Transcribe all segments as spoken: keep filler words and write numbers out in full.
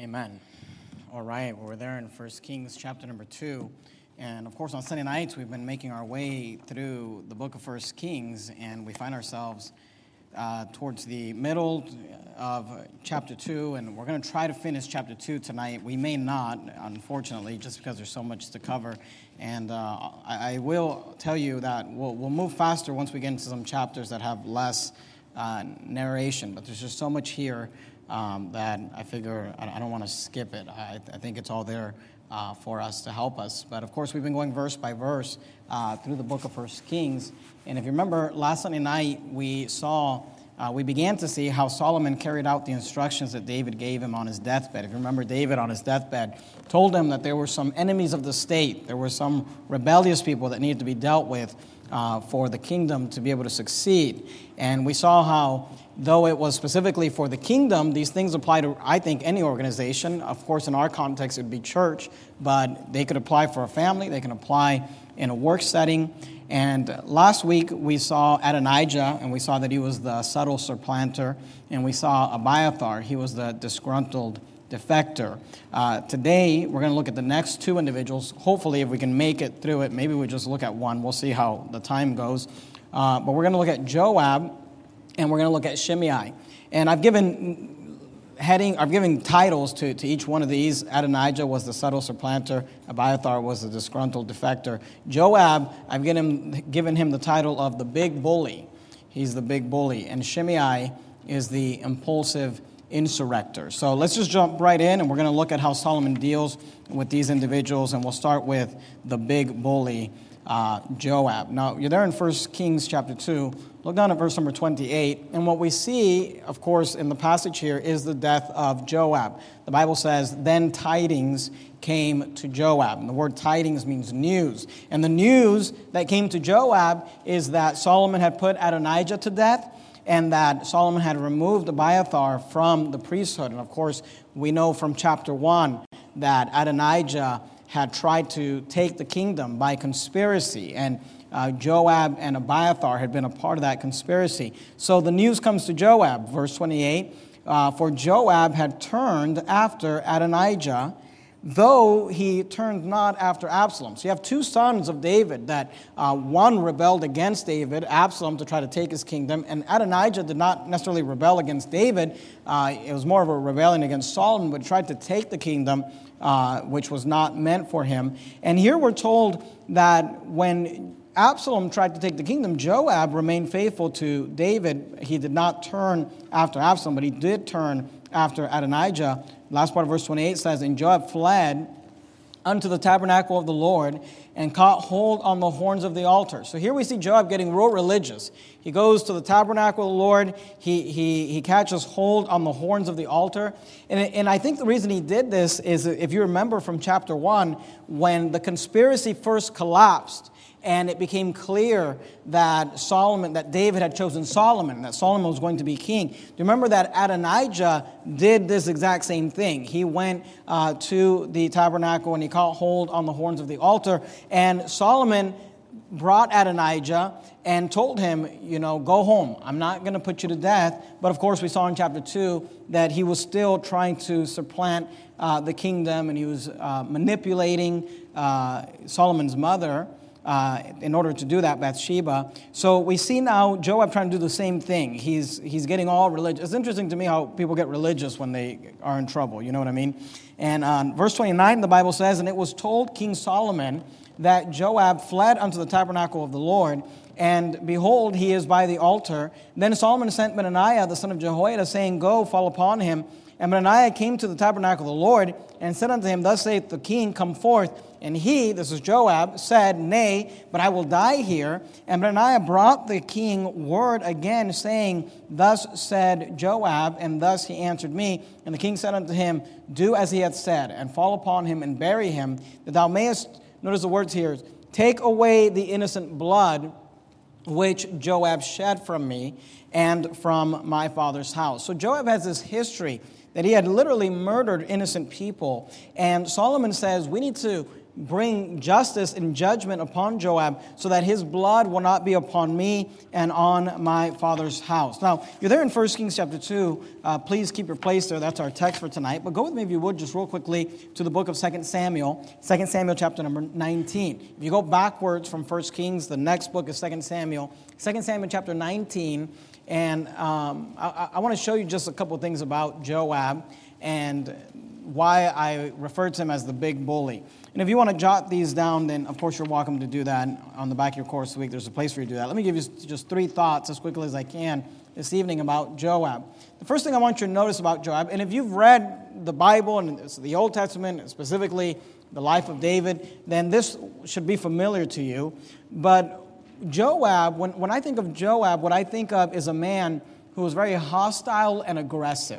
Amen. All right, well, we're there in First Kings chapter number two. And of course, on Sunday nights, we've been making our way through the book of First Kings, and we find ourselves uh, towards the middle of chapter two, and we're going to try to finish chapter two tonight. We may not, unfortunately, just because there's so much to cover. And uh, I, I will tell you that we'll, we'll move faster once we get into some chapters that have less uh, narration, but there's just so much here um, that I figure I, I don't want to skip it. I, I think it's all there Uh, for us to help us. But of course, we've been going verse by verse uh, through the book of First Kings. And if you remember, last Sunday night, we saw, uh, we began to see how Solomon carried out the instructions that David gave him on his deathbed. If you remember, David on his deathbed told him that there were some enemies of the state. There were some rebellious people that needed to be dealt with uh, for the kingdom to be able to succeed. And we saw how, though it was specifically for the kingdom, these things apply to, I think, any organization. Of course, in our context, it would be church, but they could apply for a family. They can apply in a work setting. And last week, we saw Adonijah, and we saw that he was the subtle supplanter. And we saw Abiathar. He was the disgruntled defector. Uh, today, we're going to look at the next two individuals. Hopefully, if we can make it through it, maybe we just look at one. We'll see how the time goes. Uh, but we're going to look at Joab, and we're going to look at Shimei. And I've given heading, I've given titles to, to each one of these. Adonijah was the subtle supplanter. Abiathar was the disgruntled defector. Joab, I've given him, given him the title of the big bully. He's the big bully. And Shimei is the impulsive insurrector. So let's just jump right in, and we're going to look at how Solomon deals with these individuals. And we'll start with the big bully, uh, Joab. Now, you're there in First Kings chapter two. Look down at verse number twenty-eight, and what we see, of course, in the passage here is the death of Joab. The Bible says, then tidings came to Joab. And the word tidings means news. And the news that came to Joab is that Solomon had put Adonijah to death, and that Solomon had removed Abiathar from the priesthood. And of course, we know from chapter one that Adonijah had tried to take the kingdom by conspiracy, and Uh, Joab and Abiathar had been a part of that conspiracy. So the news comes to Joab, verse twenty-eight, uh, for Joab had turned after Adonijah, though he turned not after Absalom. So you have two sons of David that uh, one rebelled against David, Absalom, to try to take his kingdom, and Adonijah did not necessarily rebel against David. Uh, it was more of a rebellion against Solomon, but tried to take the kingdom, uh, which was not meant for him. And here we're told that when Absalom tried to take the kingdom, Joab remained faithful to David. He did not turn after Absalom, but he did turn after Adonijah. Last part of verse twenty-eight says, and Joab fled unto the tabernacle of the Lord and caught hold on the horns of the altar. So here we see Joab getting real religious. He goes to the tabernacle of the Lord. He he he catches hold on the horns of the altar. And, and I think the reason he did this is, if you remember from chapter one, when the conspiracy first collapsed, and it became clear that Solomon, that David had chosen Solomon, that Solomon was going to be king. Do you remember that Adonijah did this exact same thing? He went uh, to the tabernacle and he caught hold on the horns of the altar. And Solomon brought Adonijah and told him, you know, go home. I'm not going to put you to death. But of course, we saw in chapter two that he was still trying to supplant uh, the kingdom, and he was uh, manipulating uh, Solomon's mother, Uh, in order to do that, Bathsheba. So we see now Joab trying to do the same thing. He's he's getting all religious. It's interesting to me how people get religious when they are in trouble. You know what I mean? And uh, verse twenty-nine, the Bible says, and it was told King Solomon that Joab fled unto the tabernacle of the Lord, and behold, he is by the altar. Then Solomon sent Benaiah, the son of Jehoiada, saying, go, fall upon him. And Benaiah came to the tabernacle of the Lord, and said unto him, thus saith the king, come forth. And he, this is Joab, said, nay, but I will die here. And Benaiah brought the king word again, saying, thus said Joab, and thus he answered me. And the king said unto him, do as he hath said, and fall upon him, and bury him, that thou mayest, notice the words here, take away the innocent blood which Joab shed from me and from my father's house. So Joab has this history that he had literally murdered innocent people. And Solomon says, we need to bring justice and judgment upon Joab so that his blood will not be upon me and on my father's house. Now, you're there in First Kings chapter two. Uh, please keep your place there. That's our text for tonight. But go with me, if you would, just real quickly to the book of Second Samuel, Second Samuel chapter number nineteen. If you go backwards from First Kings, the next book is Second Samuel, Second Samuel chapter nineteen. And um, I, I want to show you just a couple things about Joab and why I refer to him as the big bully. And if you want to jot these down, then of course you're welcome to do that. On the back of your course week, there's a place for you to do that. Let me give you just three thoughts as quickly as I can this evening about Joab. The first thing I want you to notice about Joab, and if you've read the Bible and the Old Testament, specifically the life of David, then this should be familiar to you. But Joab, when, when I think of Joab, what I think of is a man who was very hostile and aggressive.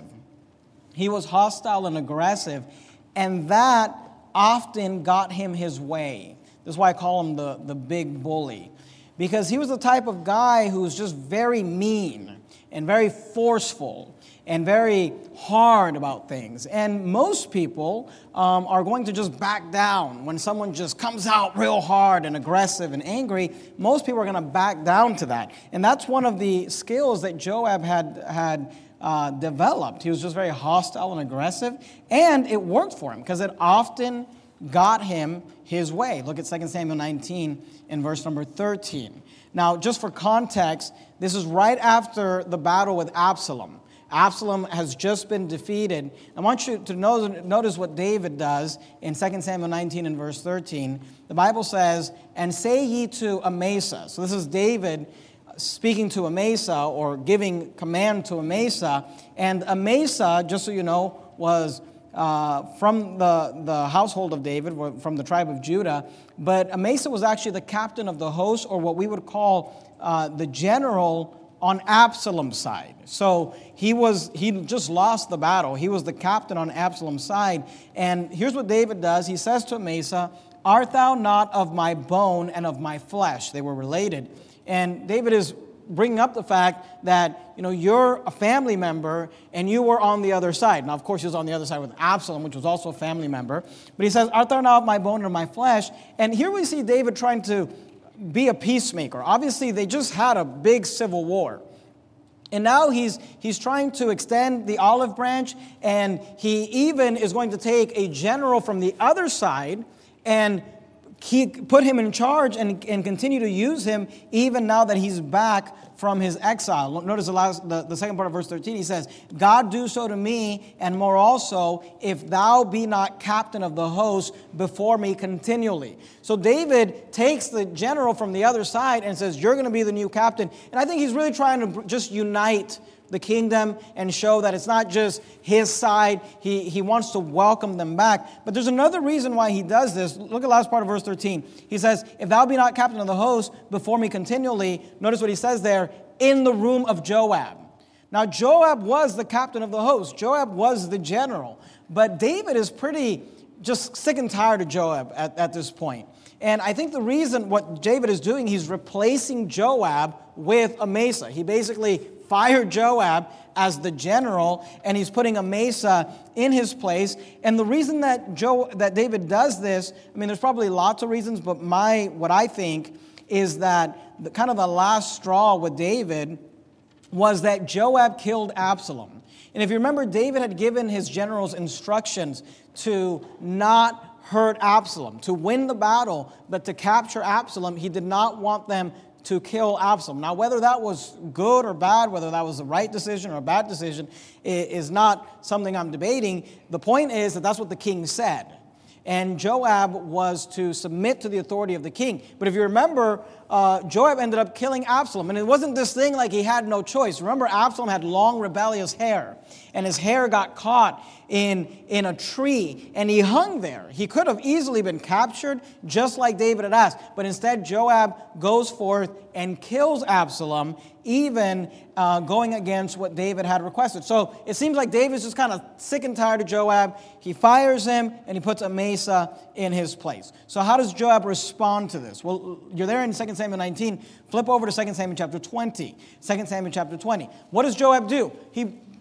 He was hostile and aggressive, and that often got him his way. This is why I call him the, the big bully. Because he was the type of guy who was just very mean and very forceful and very hard about things. And most people um, are going to just back down. When someone just comes out real hard and aggressive and angry, most people are going to back down to that. And that's one of the skills that Joab had had Uh, developed. He was just very hostile and aggressive, and it worked for him because it often got him his way. Look at Second Samuel nineteen in verse number thirteen. Now, just for context, this is right after the battle with Absalom. Absalom has just been defeated. I want you to notice what David does in Second Samuel nineteen and verse thirteen. The Bible says, "And say ye to Amasa." So this is David speaking to Amasa or giving command to Amasa. And Amasa, just so you know, was uh, from the, the household of David, from the tribe of Judah. But Amasa was actually the captain of the host, or what we would call uh, the general on Absalom's side. So he was he just lost the battle. He was the captain on Absalom's side. And here's what David does. He says to Amasa, "Art thou not of my bone and of my flesh?" They were related. And David is bringing up the fact that, you know, you're a family member and you were on the other side. Now, of course, he was on the other side with Absalom, which was also a family member. But he says, "Art thou not of my bone or my flesh?" And here we see David trying to be a peacemaker. Obviously, they just had a big civil war. And now he's he's trying to extend the olive branch, and he even is going to take a general from the other side and he put him in charge and, and continue to use him even now that he's back from his exile. Notice the, last, the, the second part of verse thirteen. He says, "God do so to me, and more also, if thou be not captain of the host before me continually." So David takes the general from the other side and says, "You're going to be the new captain." And I think he's really trying to just unite the kingdom and show that it's not just his side. He, he wants to welcome them back. But there's another reason why he does this. Look at the last part of verse thirteen. He says, "If thou be not captain of the host before me continually," notice what he says there, "in the room of Joab." Now, Joab was the captain of the host. Joab was the general. But David is pretty just sick and tired of Joab at, at this point. And I think the reason what David is doing, he's replacing Joab with Amasa. He basically fired Joab as the general, and he's putting Amasa in his place. And the reason that Joe that David does this, I mean, there's probably lots of reasons, but my what I think is that the kind of the last straw with David was that Joab killed Absalom. And if you remember, David had given his generals instructions to not hurt Absalom, to win the battle, but to capture Absalom. He did not want them to kill Absalom. Now, whether that was good or bad, whether that was the right decision or a bad decision, is not something I'm debating. The point is that that's what the king said. And Joab was to submit to the authority of the king. But if you remember, uh, Joab ended up killing Absalom. And it wasn't this thing like he had no choice. Remember, Absalom had long, rebellious hair. And his hair got caught in, in a tree. And he hung there. He could have easily been captured, just like David had asked. But instead, Joab goes forth and kills Absalom, even uh, going against what David had requested. So it seems like David's just kind of sick and tired of Joab. He fires him, and he puts Amasa in his place. So how does Joab respond to this? Well, you're there in Second Samuel nineteen. Flip over to Second Samuel chapter twenty. Second Samuel chapter twenty. What does Joab do? He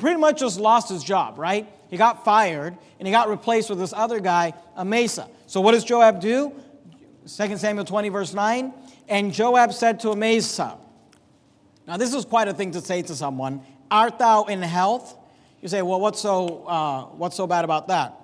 pretty much just lost his job, right? He got fired, and he got replaced with this other guy, Amasa. So what does Joab do? Second Samuel twenty, verse nine. And Joab said to Amasa, now this is quite a thing to say to someone, art thou in health? You say, well, what's so, uh, what's so bad about that?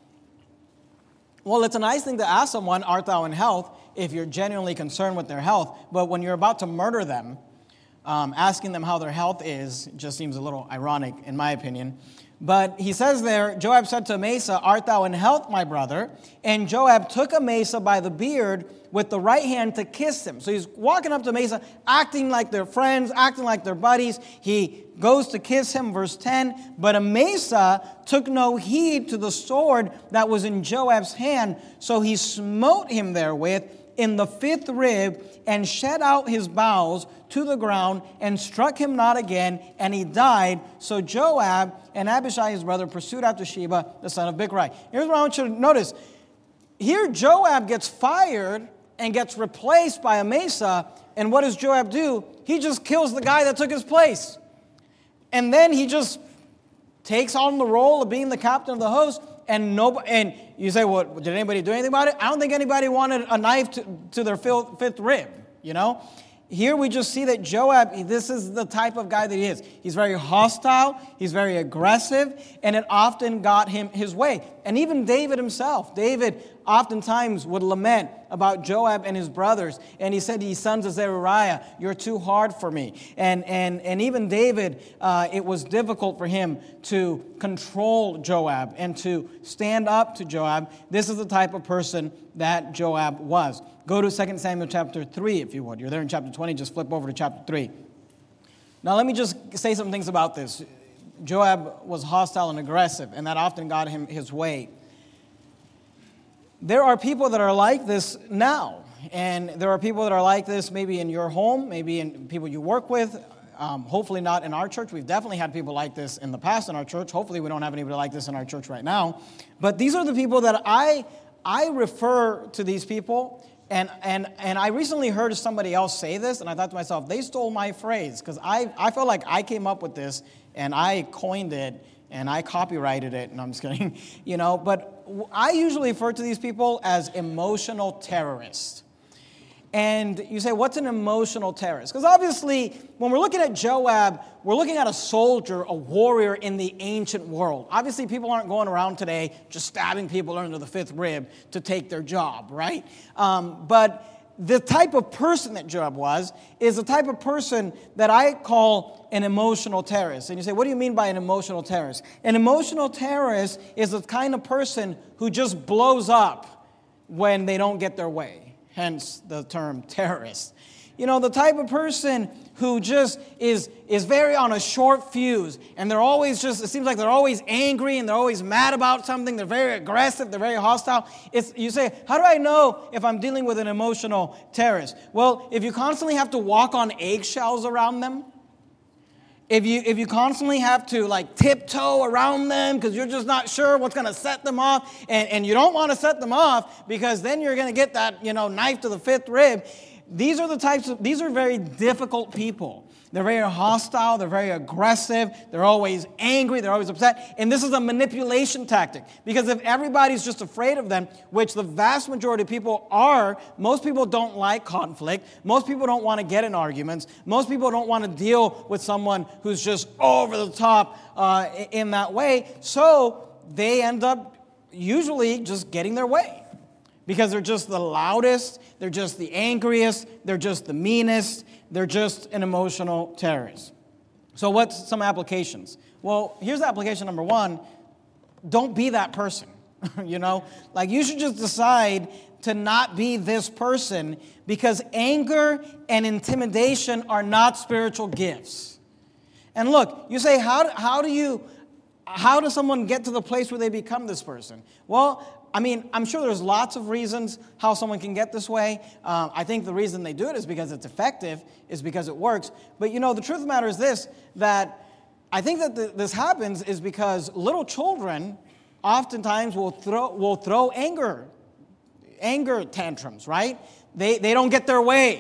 Well, it's a nice thing to ask someone, art thou in health, if you're genuinely concerned with their health. But when you're about to murder them, um, asking them how their health is just seems a little ironic, in my opinion. But he says there, Joab said to Amasa, art thou in health, my brother? And Joab took Amasa by the beard with the right hand to kiss him. So he's walking up to Amasa, acting like they're friends, acting like they're buddies. He goes to kiss him, verse ten. But Amasa took no heed to the sword that was in Joab's hand, so he smote him therewith in the fifth rib, and shed out his bowels to the ground, and struck him not again, and he died. So Joab and Abishai his brother pursued after Sheba, the son of Bichri. Here's what I want you to notice. Here Joab gets fired and gets replaced by Amasa, and what does Joab do? He just kills the guy that took his place. And then he just takes on the role of being the captain of the host. And nobody, and you say, well, did anybody do anything about it? I don't think anybody wanted a knife to, to their fifth, fifth rib, you know? Here we just see that Joab, this is the type of guy that he is. He's very hostile, he's very aggressive, and it often got him his way. And even David himself, David oftentimes would lament about Joab and his brothers. And he said to his sons of Zeruiah, you're too hard for me. And and and even David, uh, it was difficult for him to control Joab and to stand up to Joab. This is the type of person that Joab was. Go to Second Samuel chapter three, if you would. You're there in chapter twenty, just flip over to chapter three. Now let me just say some things about this. Joab was hostile and aggressive, and that often got him his way. There are people that are like this now, and there are people that are like this maybe in your home, maybe in people you work with, um, hopefully not in our church. We've definitely had people like this in the past in our church. Hopefully we don't have anybody like this in our church right now. But these are the people that I I refer to these people, and and and I recently heard somebody else say this, and I thought to myself, they stole my phrase, because I, I felt like I came up with this, and I coined it, and I copyrighted it, and I'm just kidding, you know, but I usually refer to these people as emotional terrorists. And you say, what's an emotional terrorist? Because obviously, when we're looking at Joab, we're looking at a soldier, a warrior in the ancient world. Obviously, people aren't going around today just stabbing people under the fifth rib to take their job, right? Um, but the type of person that Joab was is the type of person that I call an emotional terrorist. And you say, what do you mean by an emotional terrorist? An emotional terrorist is the kind of person who just blows up when they don't get their way. Hence the term terrorist. You know, the type of person who just is, is very on a short fuse, and they're always just, it seems like they're always angry and they're always mad about something. They're very aggressive. They're very hostile. It's, you say, how do I know if I'm dealing with an emotional terrorist? Well, if you constantly have to walk on eggshells around them, if you if you constantly have to like tiptoe around them because you're just not sure what's going to set them off, and, and you don't want to set them off because then you're going to get that, you know, knife to the fifth rib. These are the types of, these are very difficult people. They're very hostile, they're very aggressive, they're always angry, they're always upset. And this is a manipulation tactic. Because if everybody's just afraid of them, which the vast majority of people are, most people don't like conflict. Most people don't want to get in arguments. Most people don't want to deal with someone who's just over the top uh, in that way. So they end up usually just getting their way. Because they're just the loudest, they're just the angriest, they're just the meanest, they're just an emotional terrorist. So what's some applications? Well, here's application number one. Don't be that person, you know? Like, you should just decide to not be this person, because anger and intimidation are not spiritual gifts. And look, you say, how, how do you, how does someone get to the place where they become this person? Well, I mean, I'm sure there's lots of reasons how someone can get this way. Um, I think the reason they do it is because it's effective, is because it works. But, you know, the truth of the matter is this, that I think that the, this happens is because little children oftentimes will throw will throw anger, anger tantrums, right? They, they don't get their way.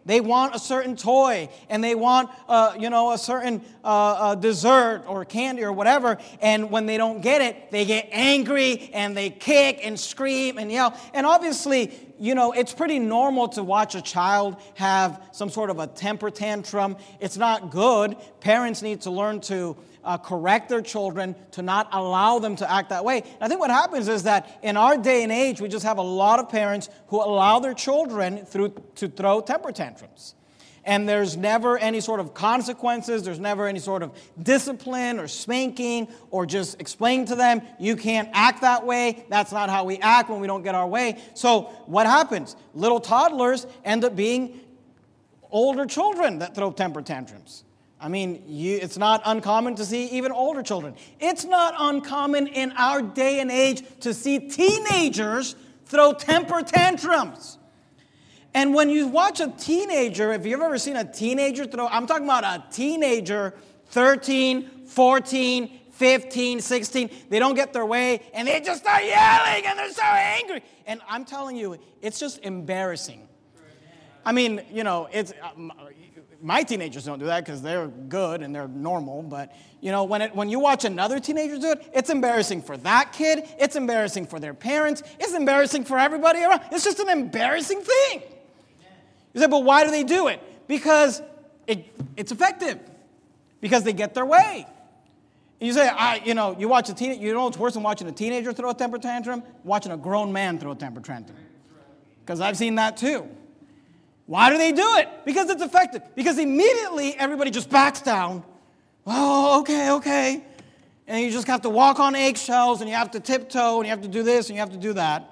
They want a certain toy, and they want, uh, you know, a certain uh, uh, dessert or candy or whatever. And when they don't get it, they get angry and they kick and scream and yell. And obviously, you know, it's pretty normal to watch a child have some sort of a temper tantrum. It's not good. Parents need to learn to uh, correct their children, to not allow them to act that way. And I think what happens is that in our day and age, we just have a lot of parents who allow their children through to throw temper tantrums. And there's never any sort of consequences. There's never any sort of discipline or spanking or just explain to them, you can't act that way. That's not how we act when we don't get our way. So what happens? Little toddlers end up being older children that throw temper tantrums. I mean, you, it's not uncommon to see even older children. It's not uncommon in our day and age to see teenagers throw temper tantrums. And when you watch a teenager, if you've ever seen a teenager throw, I'm talking about a teenager, thirteen, fourteen, fifteen, sixteen, they don't get their way, and they just start yelling, and they're so angry. And I'm telling you, it's just embarrassing. I mean, you know, it's... Um, my teenagers don't do that because they're good and they're normal. But, you know, when it, when you watch another teenager do it, it's embarrassing for that kid. It's embarrassing for their parents. It's embarrassing for everybody around. It's just an embarrassing thing. You say, but why do they do it? Because it, it's effective. Because they get their way. And you say, I, you know, you watch a teen, you know what's worse than watching a teenager throw a temper tantrum? Watching a grown man throw a temper tantrum. Because I've seen that too. Why do they do it? Because it's effective. Because immediately everybody just backs down. Oh, okay, okay. And you just have to walk on eggshells, and you have to tiptoe, and you have to do this, and you have to do that.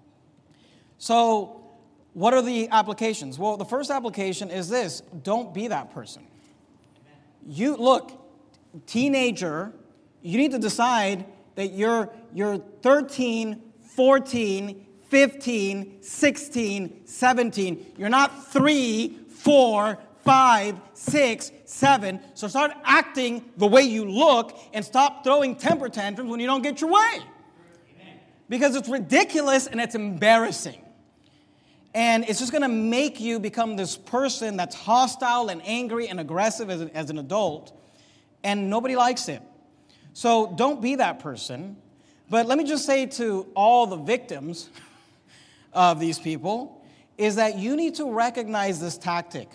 So what are the applications? Well, the first application is this. Don't be that person. You, look, teenager, you need to decide that you're, you're thirteen, fourteen, fifteen, sixteen, seventeen. You're not three, four, five, six, seven. So start acting the way you look and stop throwing temper tantrums when you don't get your way. Because it's ridiculous and it's embarrassing. And it's just going to make you become this person that's hostile and angry and aggressive as, a, as an adult. And nobody likes it. So don't be that person. But let me just say to all the victims of these people is that you need to recognize this tactic.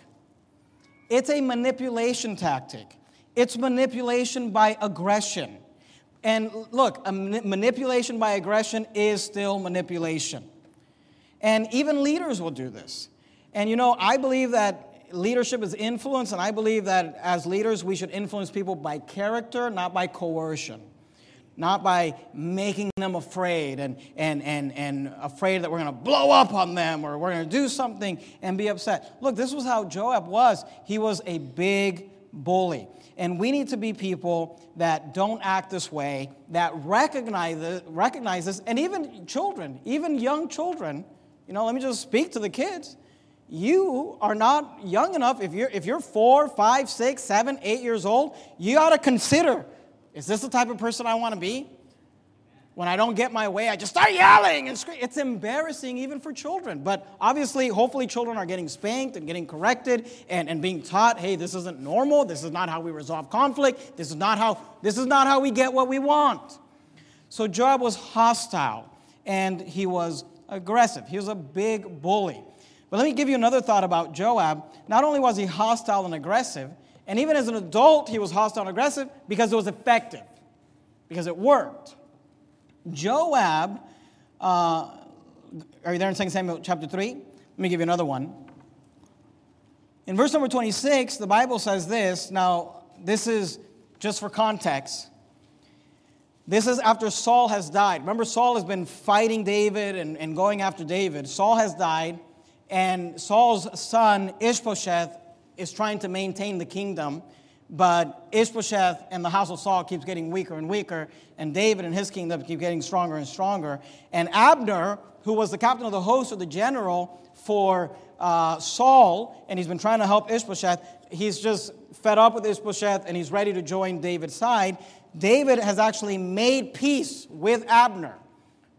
It's a manipulation tactic. It's manipulation by aggression. And look, a manipulation by aggression is still manipulation. And even leaders will do this. And you know, I believe that leadership is influence, and I believe that as leaders we should influence people by character, not by coercion. Not by making them afraid and, and, and, and afraid that we're going to blow up on them or we're going to do something and be upset. Look, this was how Joab was. He was a big bully. And we need to be people that don't act this way, that recognize, recognize this, and even children, even young children. You know, let me just speak to the kids. You are not young enough. If you're, if you're four, five, six, seven, eight years old, you ought to consider, is this the type of person I want to be? When I don't get my way, I just start yelling and screaming. It's embarrassing even for children. But obviously, hopefully children are getting spanked and getting corrected and, and being taught, hey, this isn't normal. This is not how we resolve conflict. This is not how, this is not how we get what we want. So Joab was hostile and he was aggressive. He was a big bully. But let me give you another thought about Joab. Not only was he hostile and aggressive, and even as an adult, he was hostile and aggressive because it was effective, because it worked. Joab, uh, are you there in Second Samuel chapter three? Let me give you another one. In verse number twenty-six, the Bible says this. Now, this is just for context. This is after Saul has died. Remember, Saul has been fighting David and, and going after David. Saul has died, and Saul's son, Ishbosheth, is trying to maintain the kingdom, but Ishbosheth and the house of Saul keeps getting weaker and weaker, and David and his kingdom keep getting stronger and stronger. And Abner, who was the captain of the host or the general for uh, Saul, and he's been trying to help Ishbosheth, he's just fed up with Ishbosheth, and he's ready to join David's side. David has actually made peace with Abner,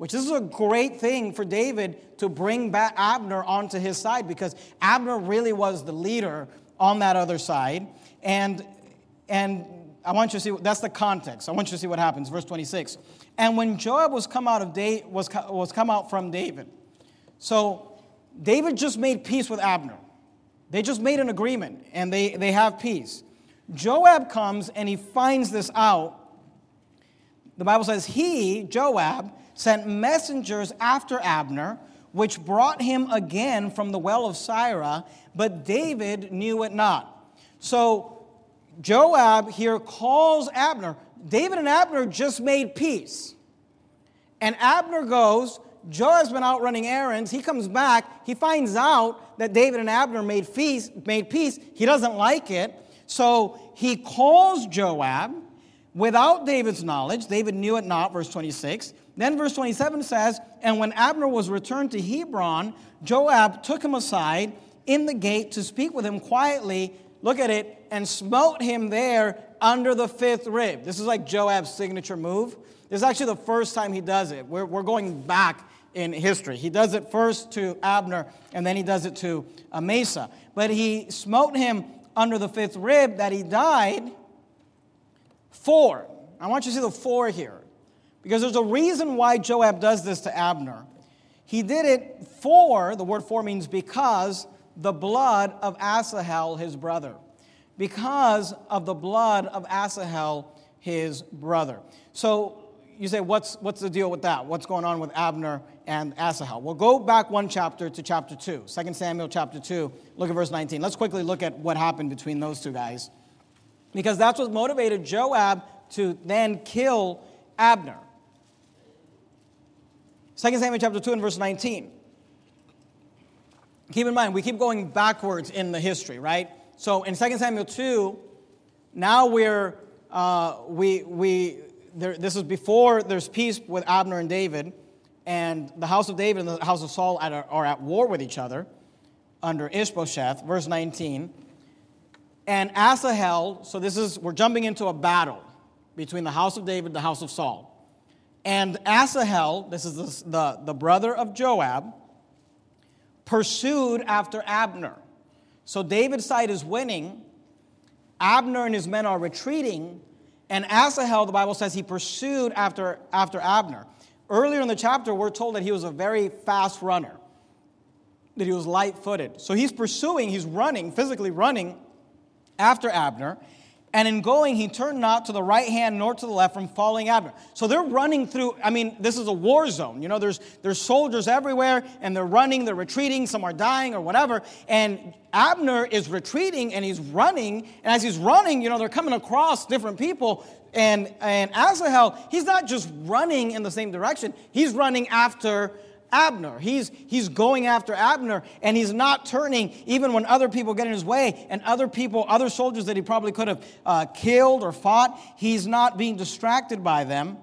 which this is a great thing for David to bring back Abner onto his side, because Abner really was the leader on that other side. And, and I want you to see, that's the context. I want you to see what happens. Verse twenty-six. And when Joab was come out of da- was, was come out from David. So David just made peace with Abner. They just made an agreement, and they, they have peace. Joab comes, and he finds this out. The Bible says, he, Joab, sent messengers after Abner, which brought him again from the well of Sirah, but David knew it not. So Joab here calls Abner. David and Abner just made peace. And Abner goes, Joab's been out running errands. He comes back. He finds out that David and Abner made peace. Made peace. He doesn't like it. So he calls Joab without David's knowledge. David knew it not, verse twenty-six. Then verse twenty-seven says, and when Abner was returned to Hebron, Joab took him aside in the gate to speak with him quietly, look at it, and smote him there under the fifth rib. This is like Joab's signature move. This is actually the first time he does it. We're, we're going back in history. He does it first to Abner, and then he does it to Amasa. But he smote him under the fifth rib that he died for. I want you to see the for here, because there's a reason why Joab does this to Abner. He did it for, the word for means because, the blood of Asahel, his brother. Because of the blood of Asahel, his brother. So you say, what's, what's the deal with that? What's going on with Abner and Asahel? Well, go back one chapter to chapter two. Second Samuel chapter two. Look at verse nineteen. Let's quickly look at what happened between those two guys. Because that's what motivated Joab to then kill Abner. Second Samuel chapter two and verse nineteen. Keep in mind, we keep going backwards in the history, right? So in Second Samuel two, now we're, uh, we, we, there, this is before there's peace with Abner and David, and the house of David and the house of Saul are, are at war with each other under Ishbosheth, verse nineteen. And Asahel, so this is, we're jumping into a battle between the house of David and the house of Saul. And Asahel, this is the, the, the brother of Joab, pursued after Abner. So David's side is winning. Abner and his men are retreating. And Asahel, the Bible says, he pursued after, after Abner. Earlier in the chapter, we're told that he was a very fast runner, that he was light-footed. So he's pursuing, he's running, physically running after Abner. And in going, he turned not to the right hand nor to the left from following Abner. So they're running through, I mean, this is a war zone. You know, there's there's soldiers everywhere, and they're running, they're retreating, some are dying or whatever. And Abner is retreating, and he's running. And as he's running, you know, they're coming across different people. And, and Asahel, he's not just running in the same direction. He's running after Abner. He's, he's going after Abner, and he's not turning even when other people get in his way, and other people, other soldiers that he probably could have uh, killed or fought, he's not being distracted by them.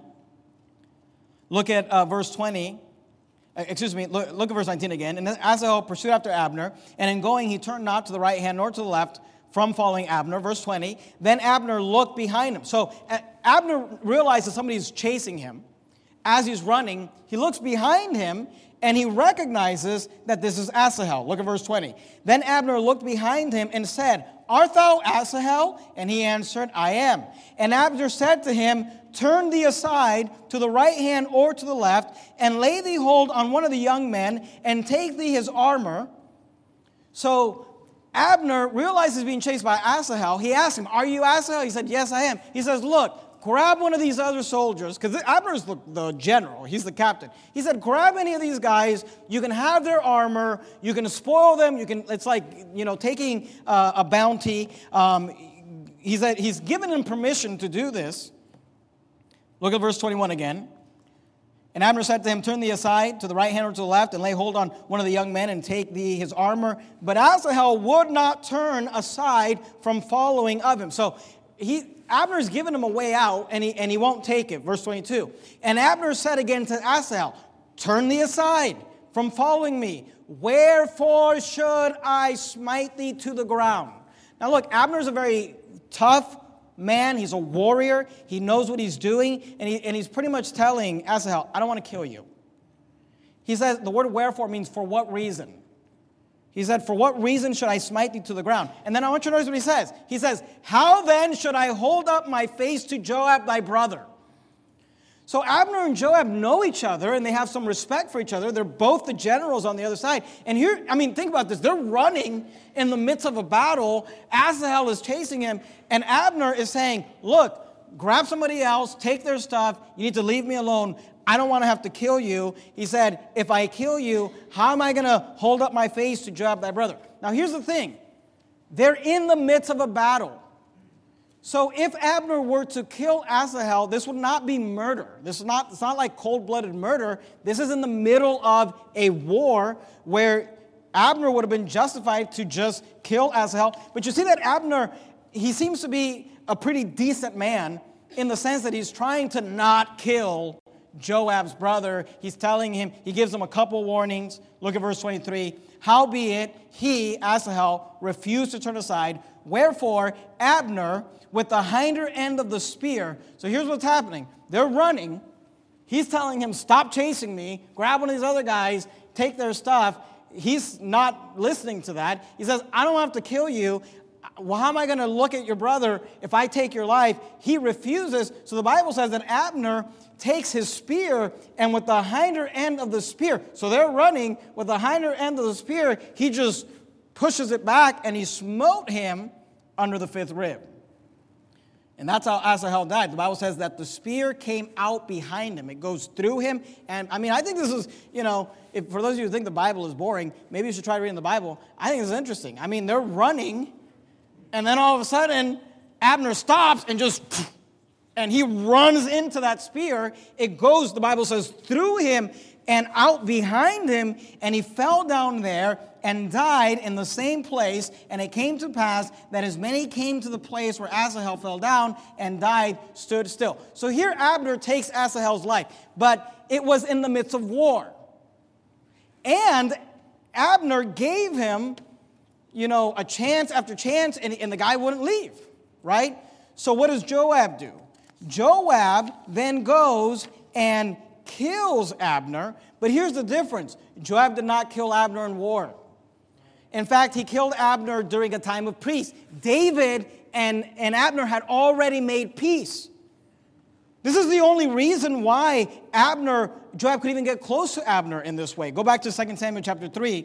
Look at uh, verse twenty. Uh, excuse me, look, look at verse nineteen again. And Asahel pursued after Abner, and in going he turned not to the right hand nor to the left from following Abner. Verse twenty. Then Abner looked behind him. So uh, Abner realizes somebody's chasing him. As he's running, he looks behind him, and he recognizes that this is Asahel. Look at verse twenty. Then Abner looked behind him and said, Art thou Asahel? And he answered, I am. And Abner said to him, Turn thee aside to the right hand or to the left, and lay thee hold on one of the young men, and take thee his armor. So Abner realizes being chased by Asahel. He asked him, Are you Asahel? He said, Yes, I am. He says, Look, grab one of these other soldiers, because Abner's the, the general, he's the captain. He said, grab any of these guys, you can have their armor, you can spoil them, you can, it's like, you know, taking uh, a bounty. Um, he said, he's given him permission to do this. Look at verse twenty-one again. And Abner said to him, Turn thee aside to the right hand or to the left, and lay hold on one of the young men, and take thee his armor. But Asahel would not turn aside from following of him. So he... Abner's given him a way out, and he, and he won't take it. Verse twenty-two. And Abner said again to Asahel, Turn thee aside from following me. Wherefore should I smite thee to the ground? Now look, Abner's a very tough man. He's a warrior. He knows what he's doing. And, he, and he's pretty much telling Asahel, I don't want to kill you. He says the word wherefore means for what reason. He said, for what reason should I smite thee to the ground? And then I want you to notice what he says. He says, how then should I hold up my face to Joab thy brother? So Abner and Joab know each other, and they have some respect for each other. They're both the generals on the other side. And here, I mean, think about this. They're running in the midst of a battle. Asahel is chasing him, and Abner is saying, look, grab somebody else, take their stuff. You need to leave me alone. I don't want to have to kill you. He said, if I kill you, how am I going to hold up my face to Joab thy brother? Now, here's the thing. They're in the midst of a battle. So if Abner were to kill Asahel, this would not be murder. This is not, it's not like cold-blooded murder. This is in the middle of a war where Abner would have been justified to just kill Asahel. But you see that Abner, he seems to be a pretty decent man in the sense that he's trying to not kill Joab's brother. He's telling him, he gives him a couple warnings. Look at verse twenty-three. Howbeit he, Asahel, refused to turn aside. Wherefore Abner, with the hinder end of the spear. So here's what's happening. They're running. He's telling him, stop chasing me. Grab one of these other guys. Take their stuff. He's not listening to that. He says, I don't have to kill you. Well, how am I going to look at your brother if I take your life? He refuses. So the Bible says that Abner takes his spear, and with the hinder end of the spear, so they're running, with the hinder end of the spear, he just pushes it back, and he smote him under the fifth rib. And that's how Asahel died. The Bible says that the spear came out behind him. It goes through him. And I mean, I think this is, you know, if, for those of you who think the Bible is boring, maybe you should try reading the Bible. I think this is interesting. I mean, they're running, and then all of a sudden, Abner stops and just, and he runs into that spear. It goes, the Bible says, through him and out behind him, and he fell down there and died in the same place. And it came to pass that as many came to the place where Asahel fell down and died, stood still. So here Abner takes Asahel's life, but it was in the midst of war. And Abner gave him, you know, a chance after chance, and, and the guy wouldn't leave, right? So what does Joab do? Joab then goes and kills Abner, but here's the difference. Joab did not kill Abner in war. In fact, he killed Abner during a time of peace. David and, and Abner had already made peace. This is the only reason why Abner, Joab could even get close to Abner in this way. Go back to Second Samuel chapter three.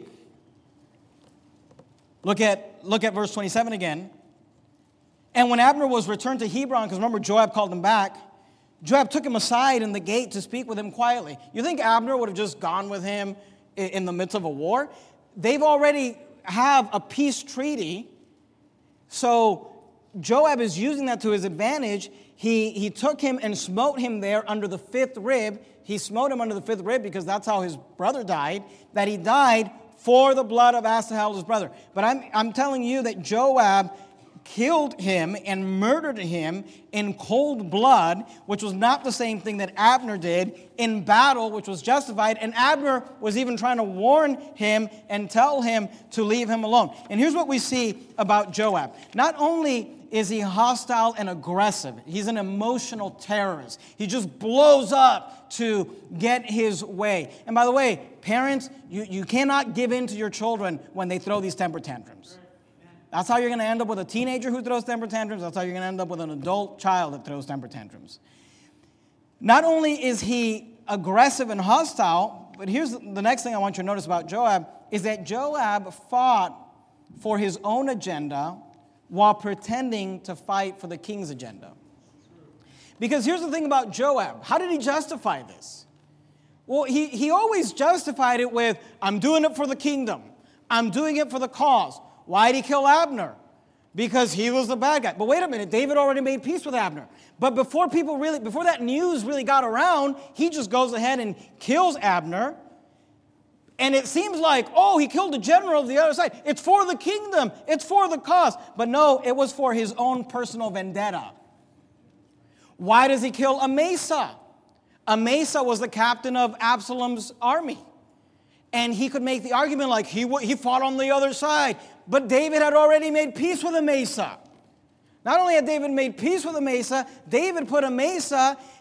Look at, look at verse twenty-seven again. And when Abner was returned to Hebron, because remember Joab called him back, Joab took him aside in the gate to speak with him quietly. You think Abner would have just gone with him in the midst of a war? They've already have a peace treaty. So Joab is using that to his advantage. He, he took him and smote him there under the fifth rib. He smote him under the fifth rib because that's how his brother died, that he died for the blood of Asahel, his brother. But I'm, I'm telling you that Joab killed him and murdered him in cold blood, which was not the same thing that Abner did in battle, which was justified. And Abner was even trying to warn him and tell him to leave him alone. And here's what we see about Joab. Not only is he hostile and aggressive, he's an emotional terrorist. He just blows up to get his way. And by the way, parents, you, you cannot give in to your children when they throw these temper tantrums. That's how you're going to end up with a teenager who throws temper tantrums. That's how you're going to end up with an adult child that throws temper tantrums. Not only is he aggressive and hostile, but here's the next thing I want you to notice about Joab, is that Joab fought for his own agenda while pretending to fight for the king's agenda. Because here's the thing about Joab. How did he justify this? Well, he, he always justified it with, I'm doing it for the kingdom. I'm doing it for the cause. Why did he kill Abner? Because he was the bad guy. But wait a minute, David already made peace with Abner. But before people really, before that news really got around, he just goes ahead and kills Abner. And it seems like, oh, he killed the general of the other side. It's for the kingdom. It's for the cause. But no, it was for his own personal vendetta. Why does he kill Amasa? Amasa was the captain of Absalom's army. And he could make the argument like he, he fought on the other side. But David had already made peace with Amasa. Not only had David made peace with Amasa, David put Amasa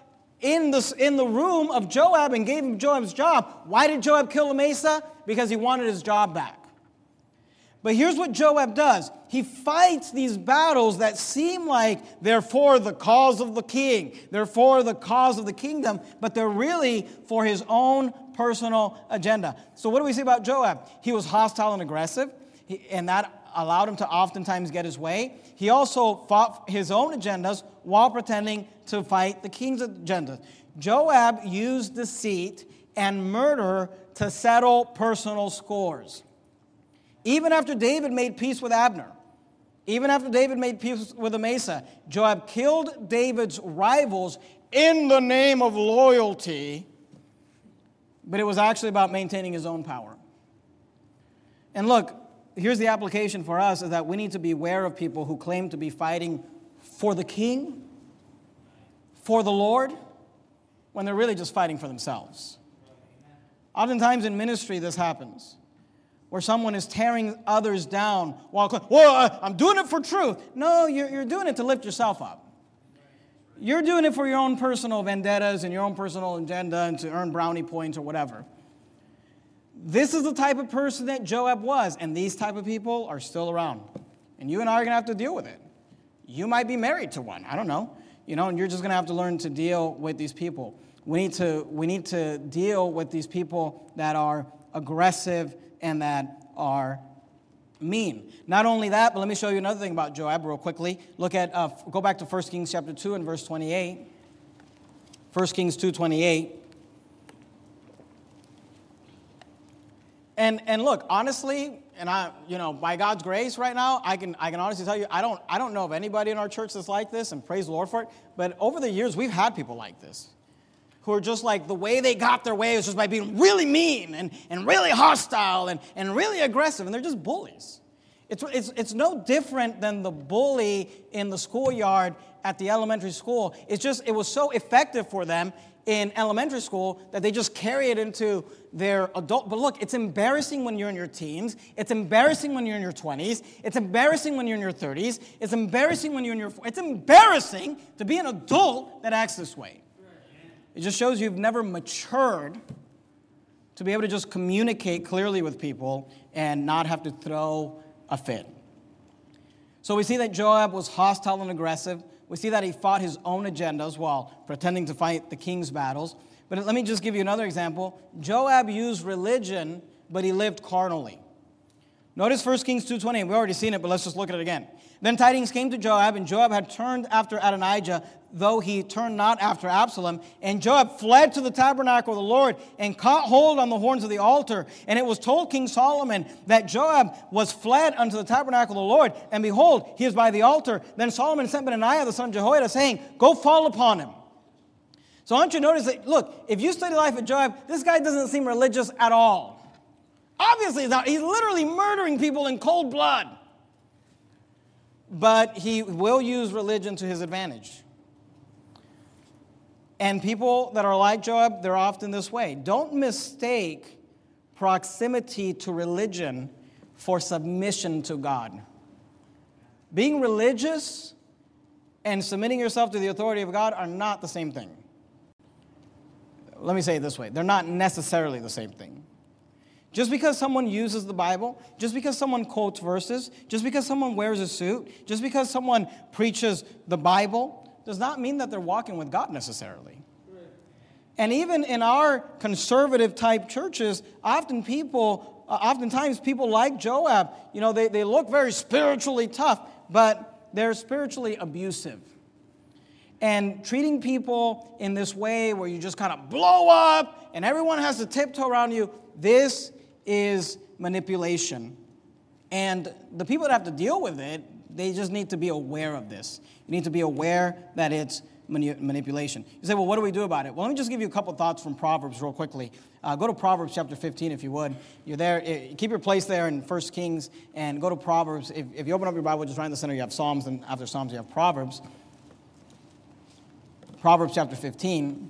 in the, in the room of Joab and gave him Joab's job. Why did Joab kill Amasa? Because he wanted his job back. But here's what Joab does. He fights these battles that seem like they're for the cause of the king. They're for the cause of the kingdom, but they're really for his own personal agenda. So what do we see about Joab? He was hostile and aggressive, and that allowed him to oftentimes get his way. He also fought his own agendas while pretending to fight the king's agenda. Joab used deceit and murder to settle personal scores. Even after David made peace with Abner, even after David made peace with Amasa, Joab killed David's rivals in the name of loyalty, but it was actually about maintaining his own power. And look, here's the application for us, is that we need to be aware of people who claim to be fighting for the king, for the Lord, when they're really just fighting for themselves. Oftentimes in ministry, this happens, where someone is tearing others down while, well, I'm doing it for truth. No, you're, you're doing it to lift yourself up. You're doing it for your own personal vendettas and your own personal agenda and to earn brownie points or whatever. This is the type of person that Joab was, and these type of people are still around. And you and I are going to have to deal with it. You might be married to one. I don't know. You know, and you're just going to have to learn to deal with these people. We need to, we need to deal with these people that are aggressive and that are mean. Not only that, but let me show you another thing about Joab real quickly. Look at, uh, go back to First Kings chapter two and verse twenty-eight. First Kings two twenty-eight. And and look, honestly, and I, you know, by God's grace right now, I can I can honestly tell you, I don't I don't know of anybody in our church that's like this, and praise the Lord for it. But over the years, we've had people like this, who are just like, the way they got their way is just by being really mean and, and really hostile and, and really aggressive, and they're just bullies. It's, it's, it's no different than the bully in the schoolyard at the elementary school. It's just, it was so effective for them in elementary school that they just carry it into their adult. But look, it's embarrassing when you're in your teens. It's embarrassing when you're in your twenties. It's embarrassing when you're in your thirties. It's embarrassing when you're in your, it's embarrassing to be an adult that acts this way. It just shows you've never matured to be able to just communicate clearly with people and not have to throw a fit. So we see that Joab was hostile and aggressive. We see that he fought his own agendas while pretending to fight the king's battles. But let me just give you another example. Joab used religion, but he lived carnally. Notice First Kings two twenty. We've already seen it, but let's just look at it again. Then tidings came to Joab, and Joab had turned after Adonijah, though he turned not after Absalom. And Joab fled to the tabernacle of the Lord and caught hold on the horns of the altar. And it was told King Solomon that Joab was fled unto the tabernacle of the Lord. And behold, he is by the altar. Then Solomon sent Benaiah the son of Jehoiada, saying, go fall upon him. So I want you to notice that, look, if you study the life of Joab, this guy doesn't seem religious at all. Obviously he's not. He's literally murdering people in cold blood. But he will use religion to his advantage. And people that are like Joab, they're often this way. Don't mistake proximity to religion for submission to God. Being religious and submitting yourself to the authority of God are not the same thing. Let me say it this way. They're not necessarily the same thing. Just because someone uses the Bible, just because someone quotes verses, just because someone wears a suit, just because someone preaches the Bible, does not mean that they're walking with God necessarily. And even in our conservative type churches, often people, uh, oftentimes people like Joab, you know, they, they look very spiritually tough, but they're spiritually abusive. And treating people in this way where you just kind of blow up and everyone has to tiptoe around you, this is manipulation. And the people that have to deal with it, they just need to be aware of this. You need to be aware that it's mani- manipulation. You say, well, what do we do about it? Well, let me just give you a couple thoughts from Proverbs real quickly. Uh, go to Proverbs chapter fifteen, if you would. You're there. Keep your place there in First Kings and go to Proverbs. If, if you open up your Bible, just right in the center, you have Psalms, and after Psalms, you have Proverbs. Proverbs chapter fifteen.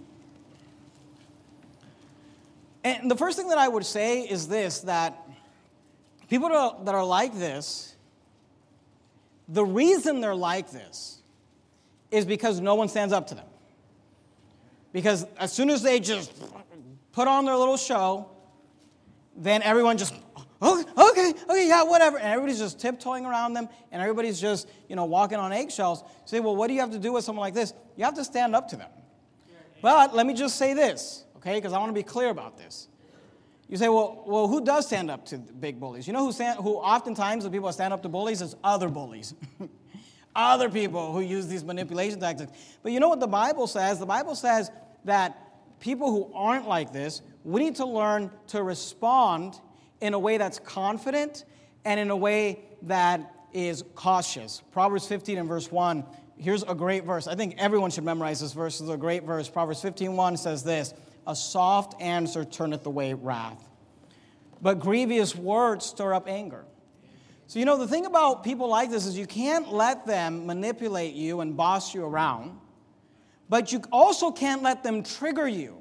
And the first thing that I would say is this, that people that are, that are like this, the reason they're like this is because no one stands up to them. Because as soon as they just put on their little show, then everyone just, okay, okay, okay, yeah, whatever. And everybody's just tiptoeing around them, and everybody's just, you know, walking on eggshells. You say, well, what do you have to do with someone like this? You have to stand up to them. But let me just say this, okay, because I want to be clear about this. You say, well, well, who does stand up to big bullies? You know who, stand, who oftentimes the people that stand up to bullies is other bullies. Other people who use these manipulation tactics. But you know what the Bible says? The Bible says that people who aren't like this, we need to learn to respond in a way that's confident and in a way that is cautious. Proverbs fifteen and verse one, here's a great verse. I think everyone should memorize this verse. It's a great verse. Proverbs fifteen one says this, a soft answer turneth away wrath, but grievous words stir up anger. So, you know, the thing about people like this is you can't let them manipulate you and boss you around, but you also can't let them trigger you.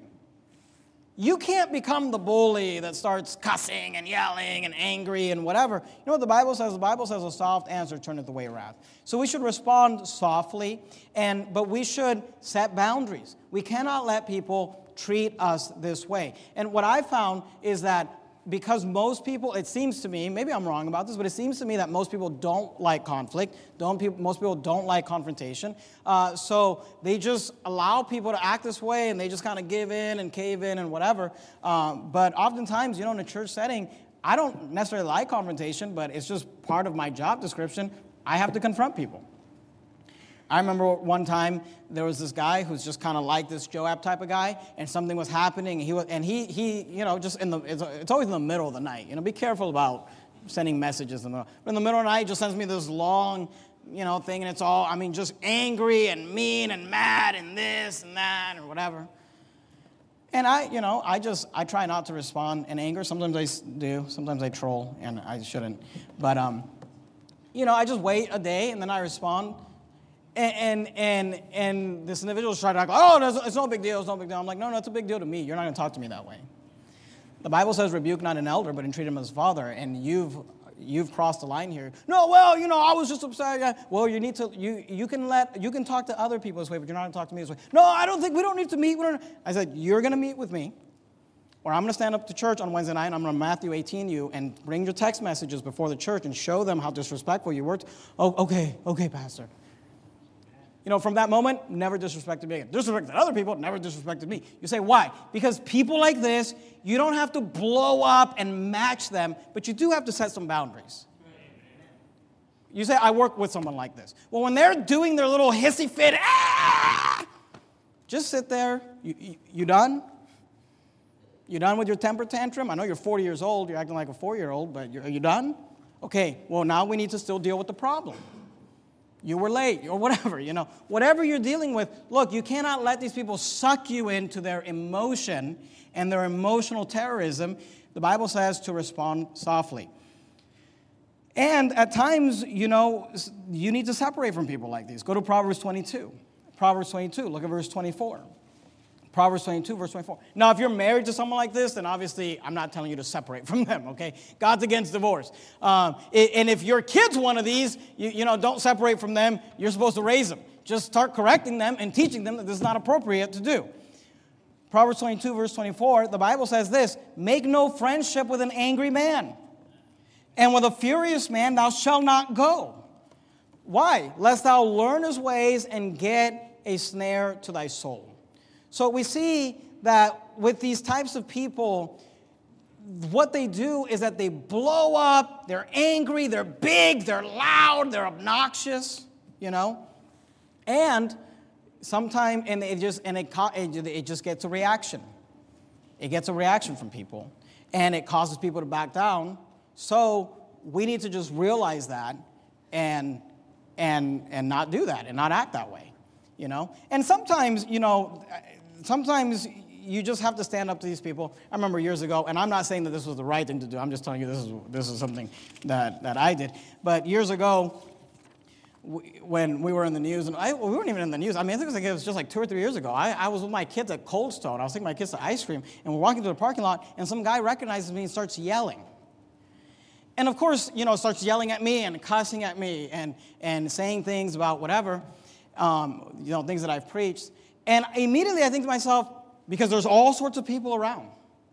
You can't become the bully that starts cussing and yelling and angry and whatever. You know what the Bible says? The Bible says a soft answer turneth away wrath. So we should respond softly, and but we should set boundaries. We cannot let people treat us this way. And what I found is that because most people, it seems to me, maybe I'm wrong about this, but it seems to me that most people don't like conflict. Don't people, most people don't like confrontation. Uh, so they just allow people to act this way, and they just kind of give in and cave in and whatever. Um, but oftentimes, you know, in a church setting, I don't necessarily like confrontation, but it's just part of my job description. I have to confront people. I remember one time there was this guy who's just kind of like this Joab type of guy, and something was happening, and he was, and he he you know just in the it's, it's always in the middle of the night. You know, be careful about sending messages in the but in the middle of the night. He just sends me this long, you know, thing, and it's all I mean just angry and mean and mad and this and that or whatever. And I you know I just I try not to respond in anger. Sometimes I do. Sometimes I troll, and I shouldn't. But um, you know, I just wait a day and then I respond. And, and and and this individual is trying to act like, oh, it's no big deal, it's no big deal. I'm like, no, no, it's a big deal to me. You're not going to talk to me that way. The Bible says, rebuke not an elder, but entreat him as father. And you've you've crossed the line here. No, well, you know, I was just upset. Well, you need to you you can let you can talk to other people this way, but you're not going to talk to me this way. No, I don't think we don't need to meet. We don't. I said, you're going to meet with me, or I'm going to stand up to church on Wednesday night, and I'm going to Matthew eighteen you and bring your text messages before the church and show them how disrespectful you were. To, oh, okay, okay, Pastor. You know, from that moment, never disrespected me again. Disrespected other people, never disrespected me. You say, why? Because people like this, you don't have to blow up and match them, but you do have to set some boundaries. You say, I work with someone like this. Well, when they're doing their little hissy fit, ah, just sit there. You, you, you done? You done with your temper tantrum? I know you're forty years old. You're acting like a four-year-old, but you're, are you done? Okay, well, now we need to still deal with the problem. You were late, or whatever, you know. Whatever you're dealing with, look, you cannot let these people suck you into their emotion and their emotional terrorism. The Bible says to respond softly. And at times, you know, you need to separate from people like these. Go to Proverbs twenty-two. Proverbs twenty-two, look at verse twenty-four. Proverbs twenty-two, verse twenty-four. Now, if you're married to someone like this, then obviously I'm not telling you to separate from them, okay? God's against divorce. Um, and if your kid's one of these, you, you know, don't separate from them. You're supposed to raise them. Just start correcting them and teaching them that this is not appropriate to do. Proverbs twenty-two, verse twenty-four, the Bible says this, make no friendship with an angry man, and with a furious man thou shalt not go. Why? Lest thou learn his ways and get a snare to thy soul. So we see that with these types of people, what they do is that they blow up, they're angry, they're big, they're loud, they're obnoxious, you know, and sometimes, and it just, and it, it just gets a reaction. It gets a reaction from people, and it causes people to back down. So we need to just realize that and, and, and not do that and not act that way, you know. And sometimes, you know, sometimes you just have to stand up to these people. I remember years ago, and I'm not saying that this was the right thing to do. I'm just telling you this is this is something that, that I did. But years ago, we, when we were in the news, and I, well, we weren't even in the news. I mean, I think it was, like, it was just like two or three years ago. I, I was with my kids at Cold Stone. I was taking my kids to ice cream, and we're walking through the parking lot, and some guy recognizes me and starts yelling. And of course, you know, starts yelling at me and cussing at me and, and saying things about whatever, um, you know, things that I've preached. And immediately I think to myself, because there's all sorts of people around.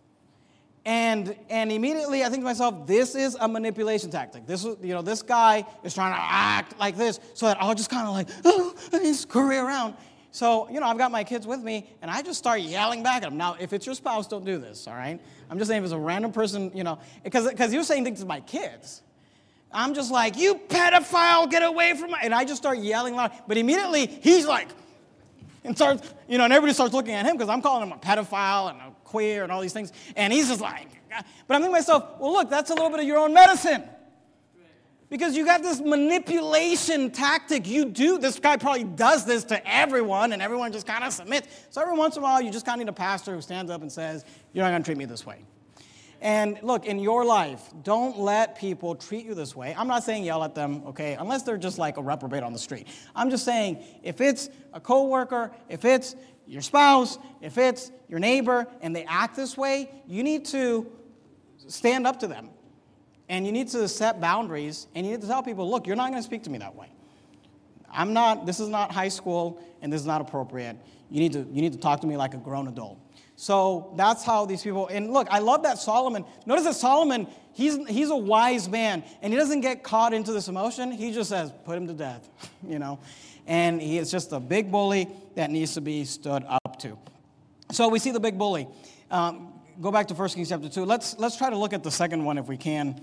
And and immediately I think to myself, this is a manipulation tactic. This is, you know, this guy is trying to act like this so that I'll just kind of like, oh, and just scurry around. So, you know, I've got my kids with me, and I just start yelling back at them. Now, if it's your spouse, don't do this, all right? I'm just saying if it's a random person, you know, because because you're saying things to my kids. I'm just like, you pedophile, get away from my, and I just start yelling loud. But immediately, he's like, and starts, you know, and everybody starts looking at him because I'm calling him a pedophile and a queer and all these things. And he's just like, but I'm thinking to myself, well, look, that's a little bit of your own medicine. Because you got this manipulation tactic. You do, this guy probably does this to everyone, and everyone just kind of submits. So every once in a while, you just kind of need a pastor who stands up and says, you're not going to treat me this way. And look, in your life, don't let people treat you this way. I'm not saying yell at them, okay, unless they're just like a reprobate on the street. I'm just saying, if it's a coworker, if it's your spouse, if it's your neighbor, and they act this way, you need to stand up to them. And you need to set boundaries, and you need to tell people, look, you're not going to speak to me that way. I'm not, this is not high school, and this is not appropriate. You need to, you need to talk to me like a grown adult. So that's how these people, and look, I love that Solomon, notice that Solomon, he's, he's a wise man, and he doesn't get caught into this emotion. He just says, put him to death, you know. And he is just a big bully that needs to be stood up to. So we see the big bully. Um, Go back to First Kings chapter two. Let's, let's try to look at the second one if we can,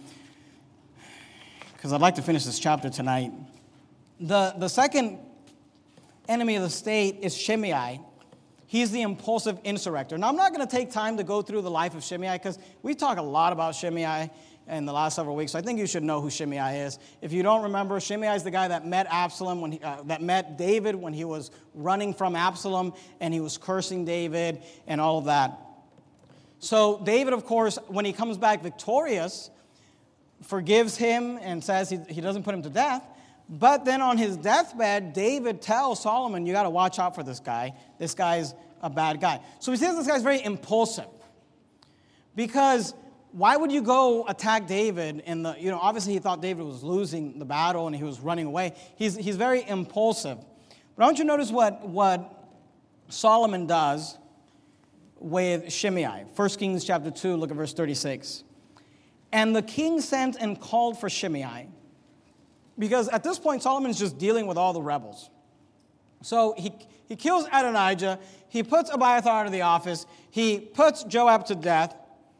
because I'd like to finish this chapter tonight. The, the second enemy of the state is Shimei. He's the impulsive insurrector. Now, I'm not going to take time to go through the life of Shimei, because we talk a lot about Shimei in the last several weeks. So I think you should know who Shimei is. If you don't remember, Shimei is the guy that met Absalom, when he, uh, that met David when he was running from Absalom, and he was cursing David and all of that. So David, of course, when he comes back victorious, forgives him and says he, he doesn't put him to death. But then on his deathbed, David tells Solomon, you got to watch out for this guy. This guy's a bad guy. So he says this guy's very impulsive. Because why would you go attack David in the, you know, obviously he thought David was losing the battle and he was running away. He's, he's very impulsive. But I want you to notice what, what Solomon does with Shimei. First Kings chapter two, look at verse thirty-six. And the king sent and called for Shimei, because at this point Solomon's just dealing with all the rebels. So he, he kills Adonijah, he puts Abiathar out of the office, he puts Joab to death,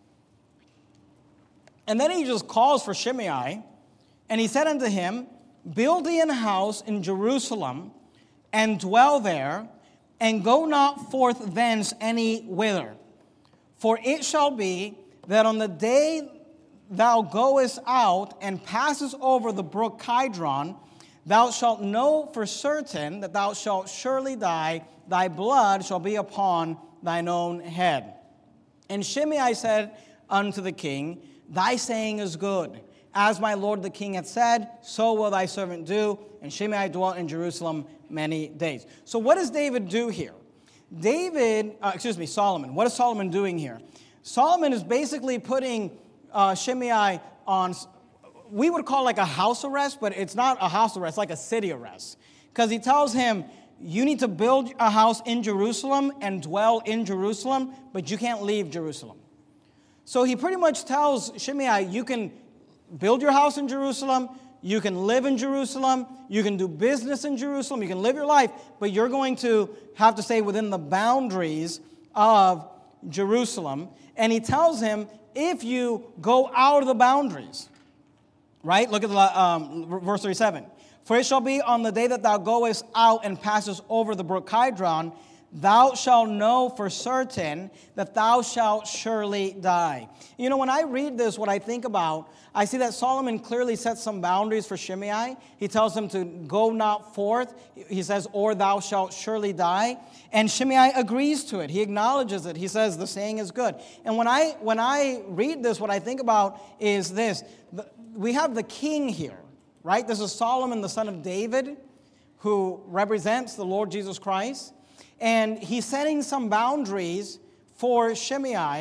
and then he just calls for Shimei, and he said unto him, build thee an house in Jerusalem, and dwell there, and go not forth thence any whither. For it shall be that on the day thou goest out and passest over the brook Kidron, thou shalt know for certain that thou shalt surely die, thy blood shall be upon thine own head. And Shimei said unto the king, thy saying is good. As my lord the king hath said, so will thy servant do. And Shimei dwelt in Jerusalem many days. So what does David do here? David, uh, excuse me, Solomon. What is Solomon doing here? Solomon is basically putting uh, Shimei on, we would call like a house arrest, but it's not a house arrest, like a city arrest. Because he tells him, you need to build a house in Jerusalem and dwell in Jerusalem, but you can't leave Jerusalem. So he pretty much tells Shimei, you can build your house in Jerusalem, you can live in Jerusalem, you can do business in Jerusalem, you can live your life, but you're going to have to stay within the boundaries of Jerusalem. And he tells him, if you go out of the boundaries, right? Look at the, um, verse thirty-seven. For it shall be on the day that thou goest out and passest over the brook Kidron, thou shalt know for certain that thou shalt surely die. You know, when I read this, what I think about, I see that Solomon clearly sets some boundaries for Shimei. He tells him to go not forth. He says, or thou shalt surely die. And Shimei agrees to it. He acknowledges it. He says, the saying is good. And when I, when I read this, what I think about is this. We have the king here, right? This is Solomon, the son of David, who represents the Lord Jesus Christ. And he's setting some boundaries for Shimei.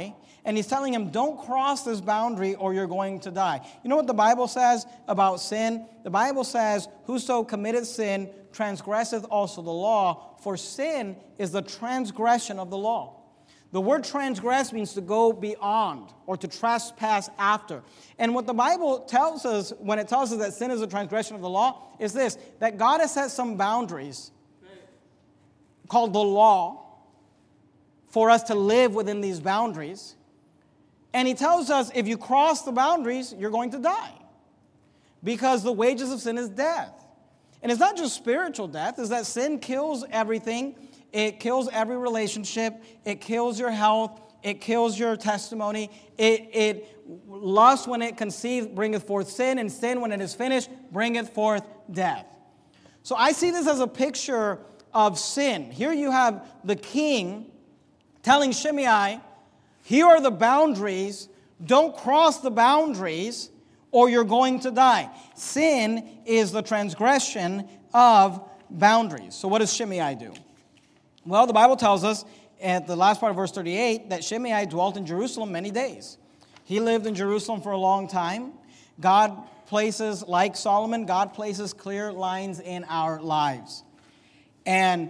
And he's telling him, don't cross this boundary or you're going to die. You know what the Bible says about sin? The Bible says, whoso committeth sin transgresseth also the law, for sin is the transgression of the law. The word transgress means to go beyond or to trespass after. And what the Bible tells us when it tells us that sin is a transgression of the law is this, that God has set some boundaries called the law for us to live within these boundaries. And he tells us if you cross the boundaries, you're going to die. Because the wages of sin is death. And it's not just spiritual death, it's that sin kills everything. It kills every relationship. It kills your health. It kills your testimony. It, it lust when it conceived bringeth forth sin, and sin when it is finished bringeth forth death. So I see this as a picture of sin. Here you have the king telling Shimei, here are the boundaries. Don't cross the boundaries or you're going to die. Sin is the transgression of boundaries. So what does Shimei do? Well, the Bible tells us at the last part of verse thirty-eight that Shimei dwelt in Jerusalem many days. He lived in Jerusalem for a long time. God places, like Solomon, God places clear lines in our lives. And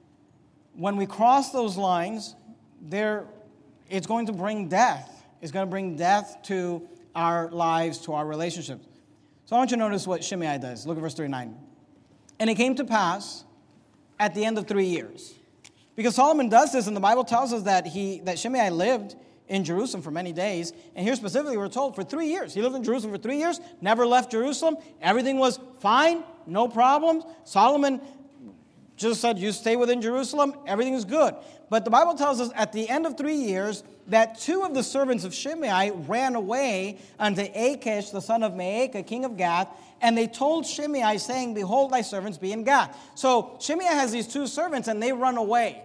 when we cross those lines, there, it's going to bring death. It's going to bring death to our lives, to our relationships. So I want you to notice what Shimei does. Look at verse thirty-nine. And it came to pass at the end of three years. Because Solomon does this, and the Bible tells us that he that Shimei lived in Jerusalem for many days. And here specifically we're told for three years. He lived in Jerusalem for three years, never left Jerusalem. Everything was fine, no problems. Solomon just said, you stay within Jerusalem, everything is good. But the Bible tells us at the end of three years that two of the servants of Shimei ran away unto Achish, the son of Maacah, king of Gath, and they told Shimei, saying, behold, thy servants be in Gath. So Shimei has these two servants, and they run away.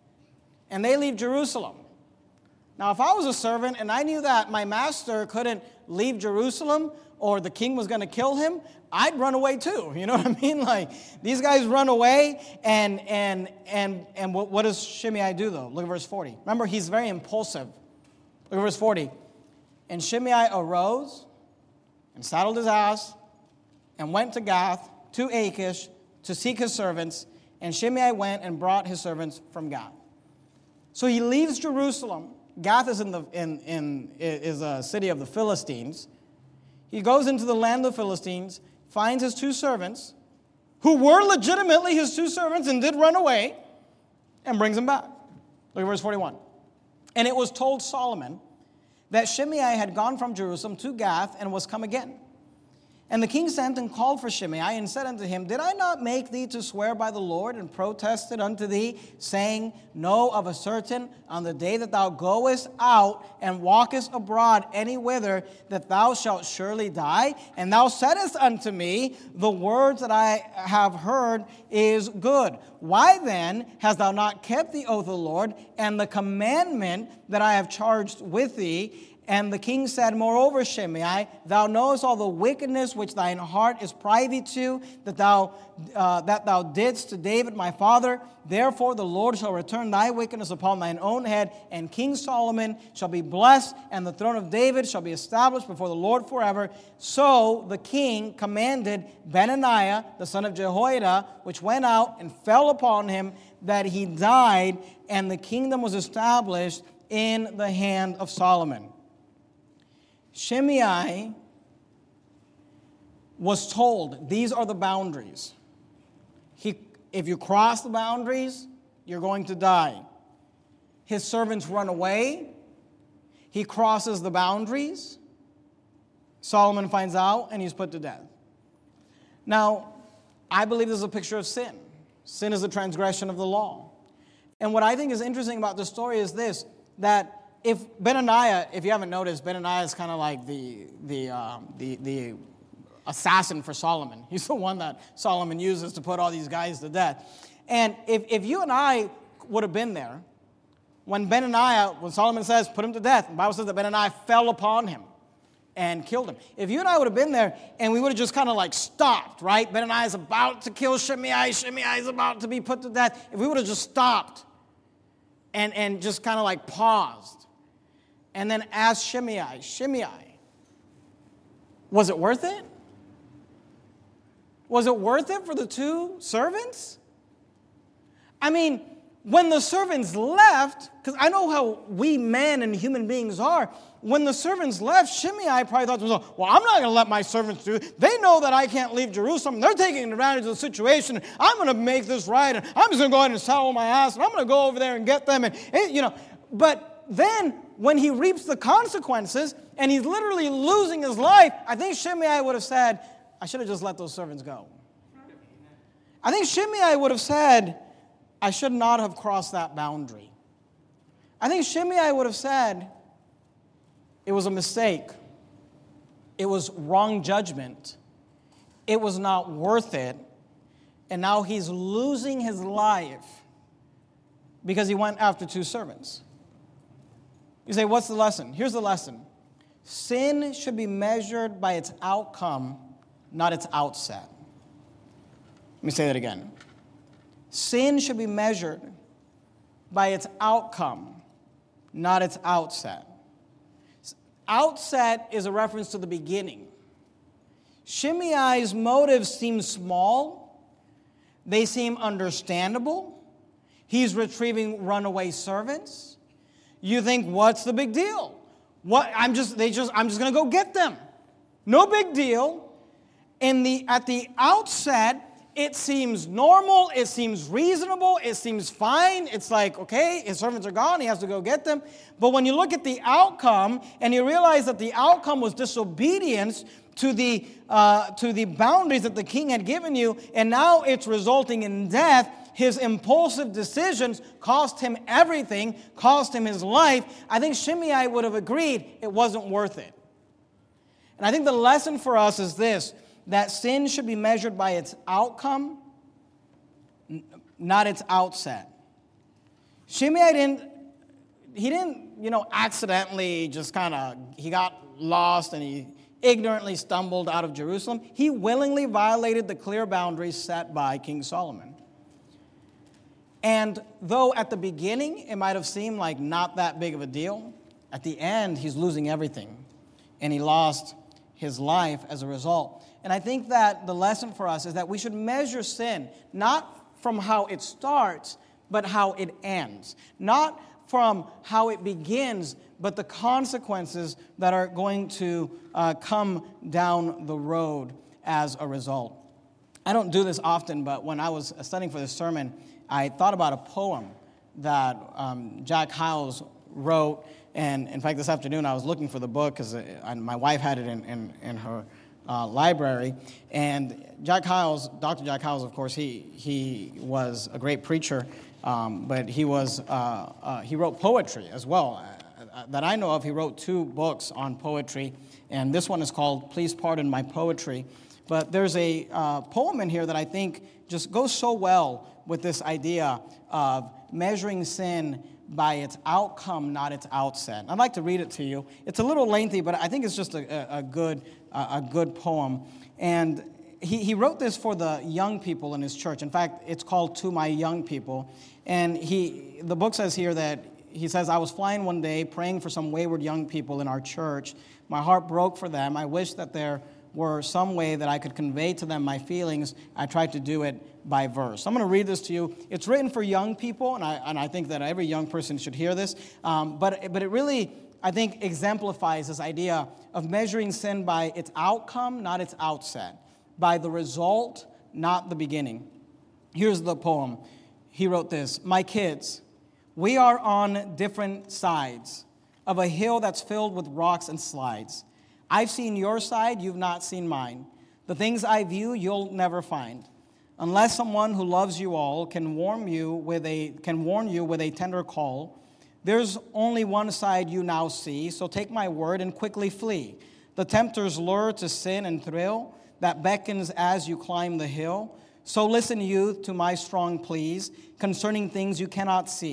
And they leave Jerusalem. Now, if I was a servant and I knew that my master couldn't leave Jerusalem or the king was going to kill him, I'd run away too. You know what I mean? Like, these guys run away, and and and and what, what does Shimei do, though? Look at verse forty. Remember, he's very impulsive. Look at verse forty. And Shimei arose and saddled his ass and went to Gath, to Achish, to seek his servants. And Shimei went and brought his servants from Gath. So he leaves Jerusalem. Gath is in the in, in is a city of the Philistines. He goes into the land of the Philistines, finds his two servants, who were legitimately his two servants and did run away, and brings them back. Look at verse forty-one. And it was told Solomon that Shimei had gone from Jerusalem to Gath and was come again. And the king sent and called for Shimei and said unto him, did I not make thee to swear by the Lord and protested unto thee, saying, know of a certain, on the day that thou goest out and walkest abroad any whither, that thou shalt surely die? And thou saidst unto me, the words that I have heard is good. Why then hast thou not kept the oath of the Lord and the commandment that I have charged with thee? And the king said, moreover, Shimei, thou knowest all the wickedness which thine heart is privy to, that thou uh, that thou didst to David my father. Therefore the Lord shall return thy wickedness upon thine own head, and King Solomon shall be blessed, and the throne of David shall be established before the Lord forever. So the king commanded Benaiah, the son of Jehoiada, which went out and fell upon him, that he died, and the kingdom was established in the hand of Solomon. Shimei was told, these are the boundaries. He, if you cross the boundaries, you're going to die. His servants run away. He crosses the boundaries. Solomon finds out, and he's put to death. Now, I believe this is a picture of sin. Sin is a transgression of the law. And what I think is interesting about this story is this, that if Benaiah, if you haven't noticed, Benaiah is kind of like the the, um, the the assassin for Solomon. He's the one that Solomon uses to put all these guys to death. And if, if you and I would have been there, when Benaiah, when Solomon says, put him to death, the Bible says that Benaiah fell upon him and killed him. If you and I would have been there and we would have just kind of like stopped, right? Benaiah is about to kill Shimei. Shimei is about to be put to death. If we would have just stopped and, and just kind of like paused, and then asked Shimei, Shimei, was it worth it? Was it worth it for the two servants? I mean, when the servants left, because I know how we men and human beings are, when the servants left, Shimei probably thought to himself, well, I'm not going to let my servants do it. They know that I can't leave Jerusalem. They're taking advantage of the situation. I'm going to make this right, and I'm just going to go ahead and saddle my ass, and I'm going to go over there and get them. And, and you know, but then when he reaps the consequences, and he's literally losing his life, I think Shimei would have said, I should have just let those servants go. I think Shimei would have said, I should not have crossed that boundary. I think Shimei would have said, it was a mistake. It was wrong judgment. It was not worth it. And now he's losing his life because he went after two servants. You say, what's the lesson? Here's the lesson. Sin should be measured by its outcome, not its outset. Let me say that again. Sin should be measured by its outcome, not its outset. Outset is a reference to the beginning. Shimei's motives seem small. They seem understandable. He's retrieving runaway servants. You think, what's the big deal? What I'm just they just I'm just going to go get them. No big deal. In the at the outset, it seems normal, it seems reasonable, it seems fine. It's like, okay, his servants are gone, he has to go get them. But when you look at the outcome, and you realize that the outcome was disobedience to the, uh, to the boundaries that the king had given you, and now it's resulting in death, his impulsive decisions cost him everything, cost him his life. I think Shimei would have agreed it wasn't worth it. And I think the lesson for us is this, that sin should be measured by its outcome, not its outset. Shimei didn't, he didn't, you know, accidentally just kind of, he got lost and he ignorantly stumbled out of Jerusalem. He willingly violated the clear boundaries set by King Solomon. And though at the beginning it might have seemed like not that big of a deal, at the end he's losing everything. And he lost his life as a result. And I think that the lesson for us is that we should measure sin not from how it starts, but how it ends. Not from how it begins, but the consequences that are going to uh, come down the road as a result. I don't do this often, but when I was studying for this sermon, I thought about a poem that um, Jack Hyles wrote. And in fact, this afternoon I was looking for the book because my wife had it in, in, in her uh, library. And Jack Hyles, Doctor Jack Hyles, of course, he he was a great preacher, um, but he was uh, uh, he wrote poetry as well. Uh, that I know of, he wrote two books on poetry, and this one is called "Please Pardon My Poetry." But there's a uh, poem in here that I think just goes so well with this idea of measuring sin by its outcome, not its outset. I'd like to read it to you. It's a little lengthy, but I think it's just a, a good a good poem. And he, he wrote this for the young people in his church. In fact, it's called "To My Young People." And he the book says here that he says, "I was flying one day praying for some wayward young people in our church. My heart broke for them. I wish that there were some way that I could convey to them my feelings. I tried to do it by verse." I'm going to read this to you. It's written for young people, and I and I think that every young person should hear this. Um, but but it really, I think, exemplifies this idea of measuring sin by its outcome, not its outset, by the result, not the beginning. Here's the poem. He wrote this: "My kids, we are on different sides of a hill that's filled with rocks and slides. I've seen your side, you've not seen mine. The things I view, you'll never find. Unless someone who loves you all can warn you with a can warn you with a tender call, there's only one side you now see, so take my word and quickly flee. The tempter's lure to sin and thrill that beckons as you climb the hill. So listen, youth, to my strong pleas concerning things you cannot see.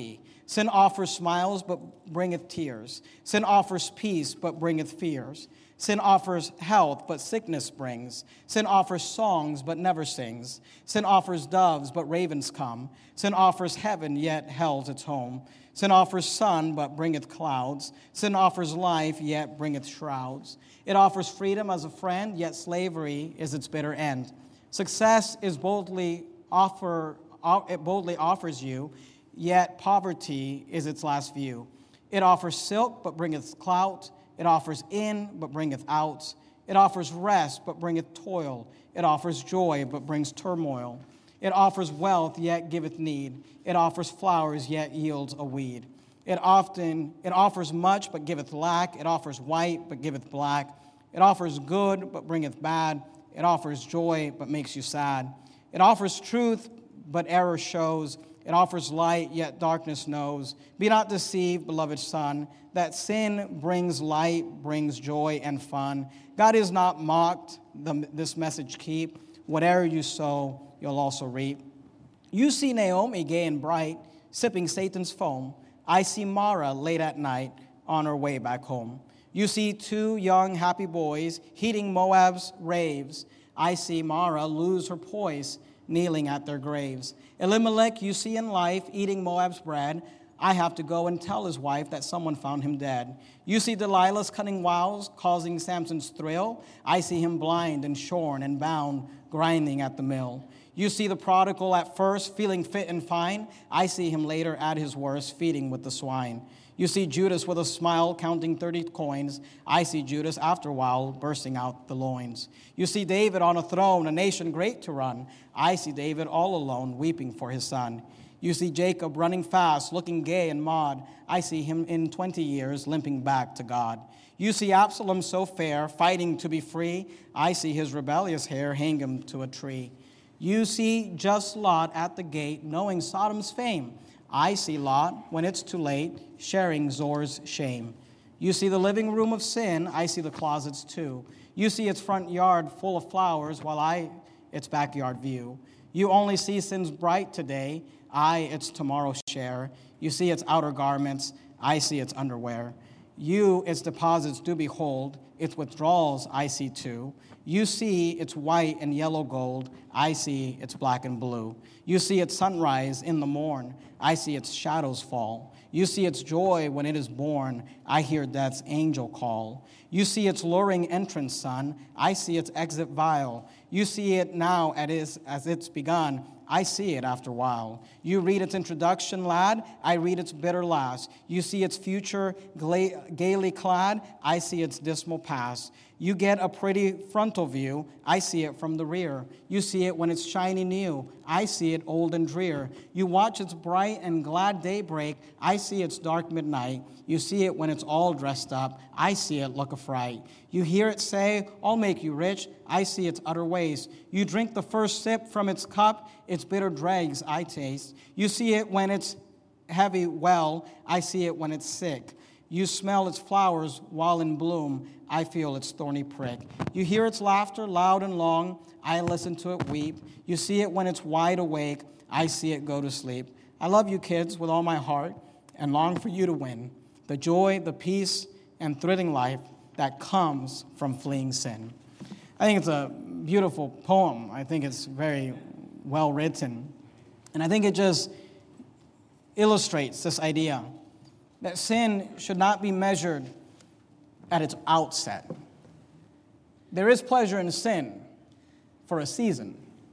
Sin offers smiles, but bringeth tears. Sin offers peace, but bringeth fears. Sin offers health, but sickness brings. Sin offers songs, but never sings. Sin offers doves, but ravens come. Sin offers heaven, yet hell's its home. Sin offers sun, but bringeth clouds. Sin offers life, yet bringeth shrouds. It offers freedom as a friend, yet slavery is its bitter end. Success is boldly offer, it boldly offers you, yet poverty is its last view. It offers silk, but bringeth clout. It offers in, but bringeth out. It offers rest, but bringeth toil. It offers joy, but brings turmoil. It offers wealth, yet giveth need. It offers flowers, yet yields a weed. It often it offers much, but giveth lack. It offers white, but giveth black. It offers good, but bringeth bad. It offers joy, but makes you sad. It offers truth, but error shows. It offers light, yet darkness knows. Be not deceived, beloved son, that sin brings light, brings joy and fun. God is not mocked. The, this message keep. Whatever you sow, you'll also reap. You see Naomi gay and bright, sipping Satan's foam. I see Mara late at night on her way back home. You see two young happy boys heeding Moab's raves. I see Mara lose her poise, kneeling at their graves. Elimelech you see in life eating Moab's bread. I have to go and tell his wife that someone found him dead. You see Delilah's cunning wiles causing Samson's thrill. I see him blind and shorn and bound, grinding at the mill. You see the prodigal at first feeling fit and fine. I see him later at his worst, feeding with the swine. You see Judas with a smile counting thirty coins. I see Judas after a while bursting out the loins. You see David on a throne, a nation great to run. I see David all alone, weeping for his son. You see Jacob running fast, looking gay and mod. I see him in twenty years, limping back to God. You see Absalom so fair, fighting to be free. I see his rebellious hair hang him to a tree. You see just Lot at the gate, knowing Sodom's fame. I see Lot, when it's too late, sharing Zor's shame. You see the living room of sin, I see the closets too. You see its front yard full of flowers, while I its backyard view. You only see sin's bright today, I its tomorrow share. You see its outer garments, I see its underwear. You its deposits do behold, its withdrawals I see too. You see its white and yellow gold, I see its black and blue. You see its sunrise in the morn, I see its shadows fall. You see its joy when it is born, I hear death's angel call. You see its luring entrance, son, I see its exit vile. You see it now as it's begun, I see it after a while. You read its introduction, lad, I read its bitter last. You see its future gaily clad, I see its dismal past. You get a pretty frontal view, I see it from the rear. You see it when it's shiny new, I see it old and drear. You watch its bright and glad daybreak, I see its dark midnight. You see it when it's all dressed up, I see it look affright. You hear it say, I'll make you rich, I see its utter waste. You drink the first sip from its cup, its bitter dregs I taste. You see it when it's heavy well, I see it when it's sick. You smell its flowers while in bloom, I feel its thorny prick. You hear its laughter loud and long, I listen to it weep. You see it when it's wide awake, I see it go to sleep. I love you kids with all my heart and long for you to win the joy, the peace, and thrilling life that comes from fleeing sin. I think it's a beautiful poem. I think it's very well written. And I think it just illustrates this idea that sin should not be measured at its outset. There is pleasure in sin for a season,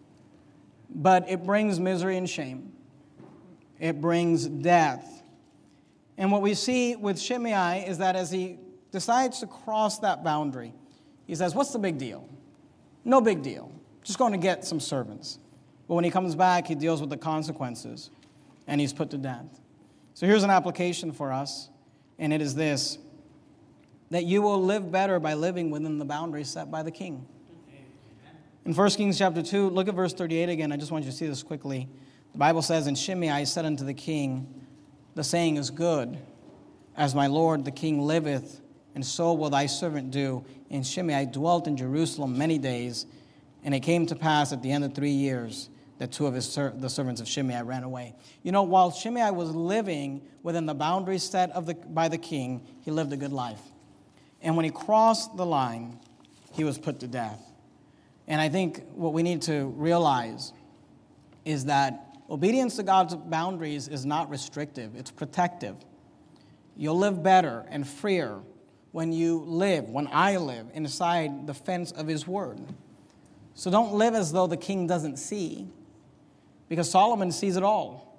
but it brings misery and shame. It brings death. And what we see with Shimei is that as he decides to cross that boundary, he says, what's the big deal? No big deal. Just going to get some servants. But when he comes back, he deals with the consequences, and he's put to death. So here's an application for us, and it is this, that you will live better by living within the boundaries set by the king. In First Kings chapter two, look at verse thirty-eight again. I just want you to see this quickly. The Bible says, and Shimei said unto the king, the saying is good, as my lord the king liveth, and so will thy servant do. And Shimei dwelt in Jerusalem many days, and it came to pass at the end of three years that two of his ser- the servants of Shimei ran away. You know, while Shimei was living within the boundaries set of the, by the king, he lived a good life. And when he crossed the line, he was put to death. And I think what we need to realize is that obedience to God's boundaries is not restrictive, it's protective. You'll live better and freer when you live, when I live, inside the fence of his word. So don't live as though the king doesn't see, because Solomon sees it all.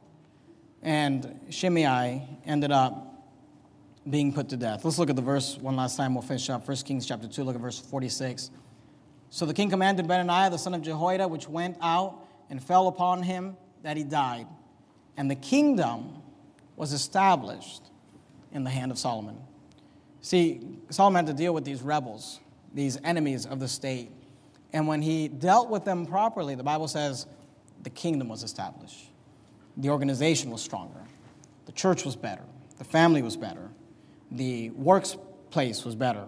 And Shimei ended up being put to death. Let's look at the verse one last time. We'll finish up. First Kings chapter two, look at verse forty-six. So the king commanded Benaiah, the son of Jehoiada, which went out and fell upon him, that he died. And the kingdom was established in the hand of Solomon. See, Solomon had to deal with these rebels, these enemies of the state. And when he dealt with them properly, the Bible says the kingdom was established. The organization was stronger. The church was better. The family was better. The workplace was better.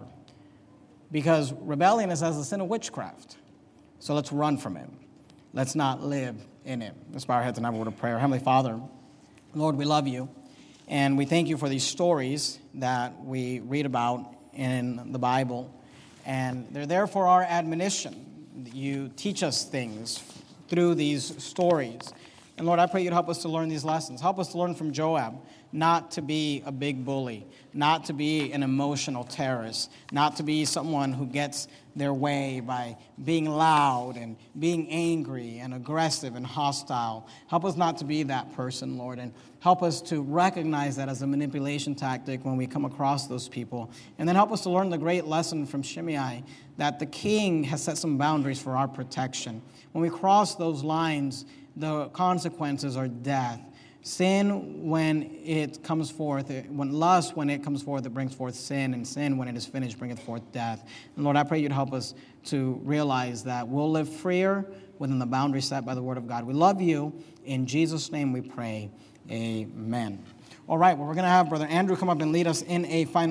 Because rebellion is as a sin of witchcraft. So let's run from it. Let's not live in it. Let's bow our heads and have a word of prayer. Heavenly Father, Lord, we love you. And we thank you for these stories that we read about in the Bible. And they're there for our admonition. You teach us things through these stories. And Lord, I pray you'd help us to learn these lessons. Help us to learn from Joab not to be a big bully, not to be an emotional terrorist, not to be someone who gets their way by being loud and being angry and aggressive and hostile. Help us not to be that person, Lord, and help us to recognize that as a manipulation tactic when we come across those people. And then help us to learn the great lesson from Shimei that the king has set some boundaries for our protection. When we cross those lines, the consequences are death. Sin, when it comes forth, when lust, when it comes forth, it brings forth sin, and sin, when it is finished, bringeth forth death. And Lord, I pray you'd help us to realize that we'll live freer within the boundaries set by the word of God. We love you. In Jesus' name we pray. Amen. All right, well, we're going to have Brother Andrew come up and lead us in a final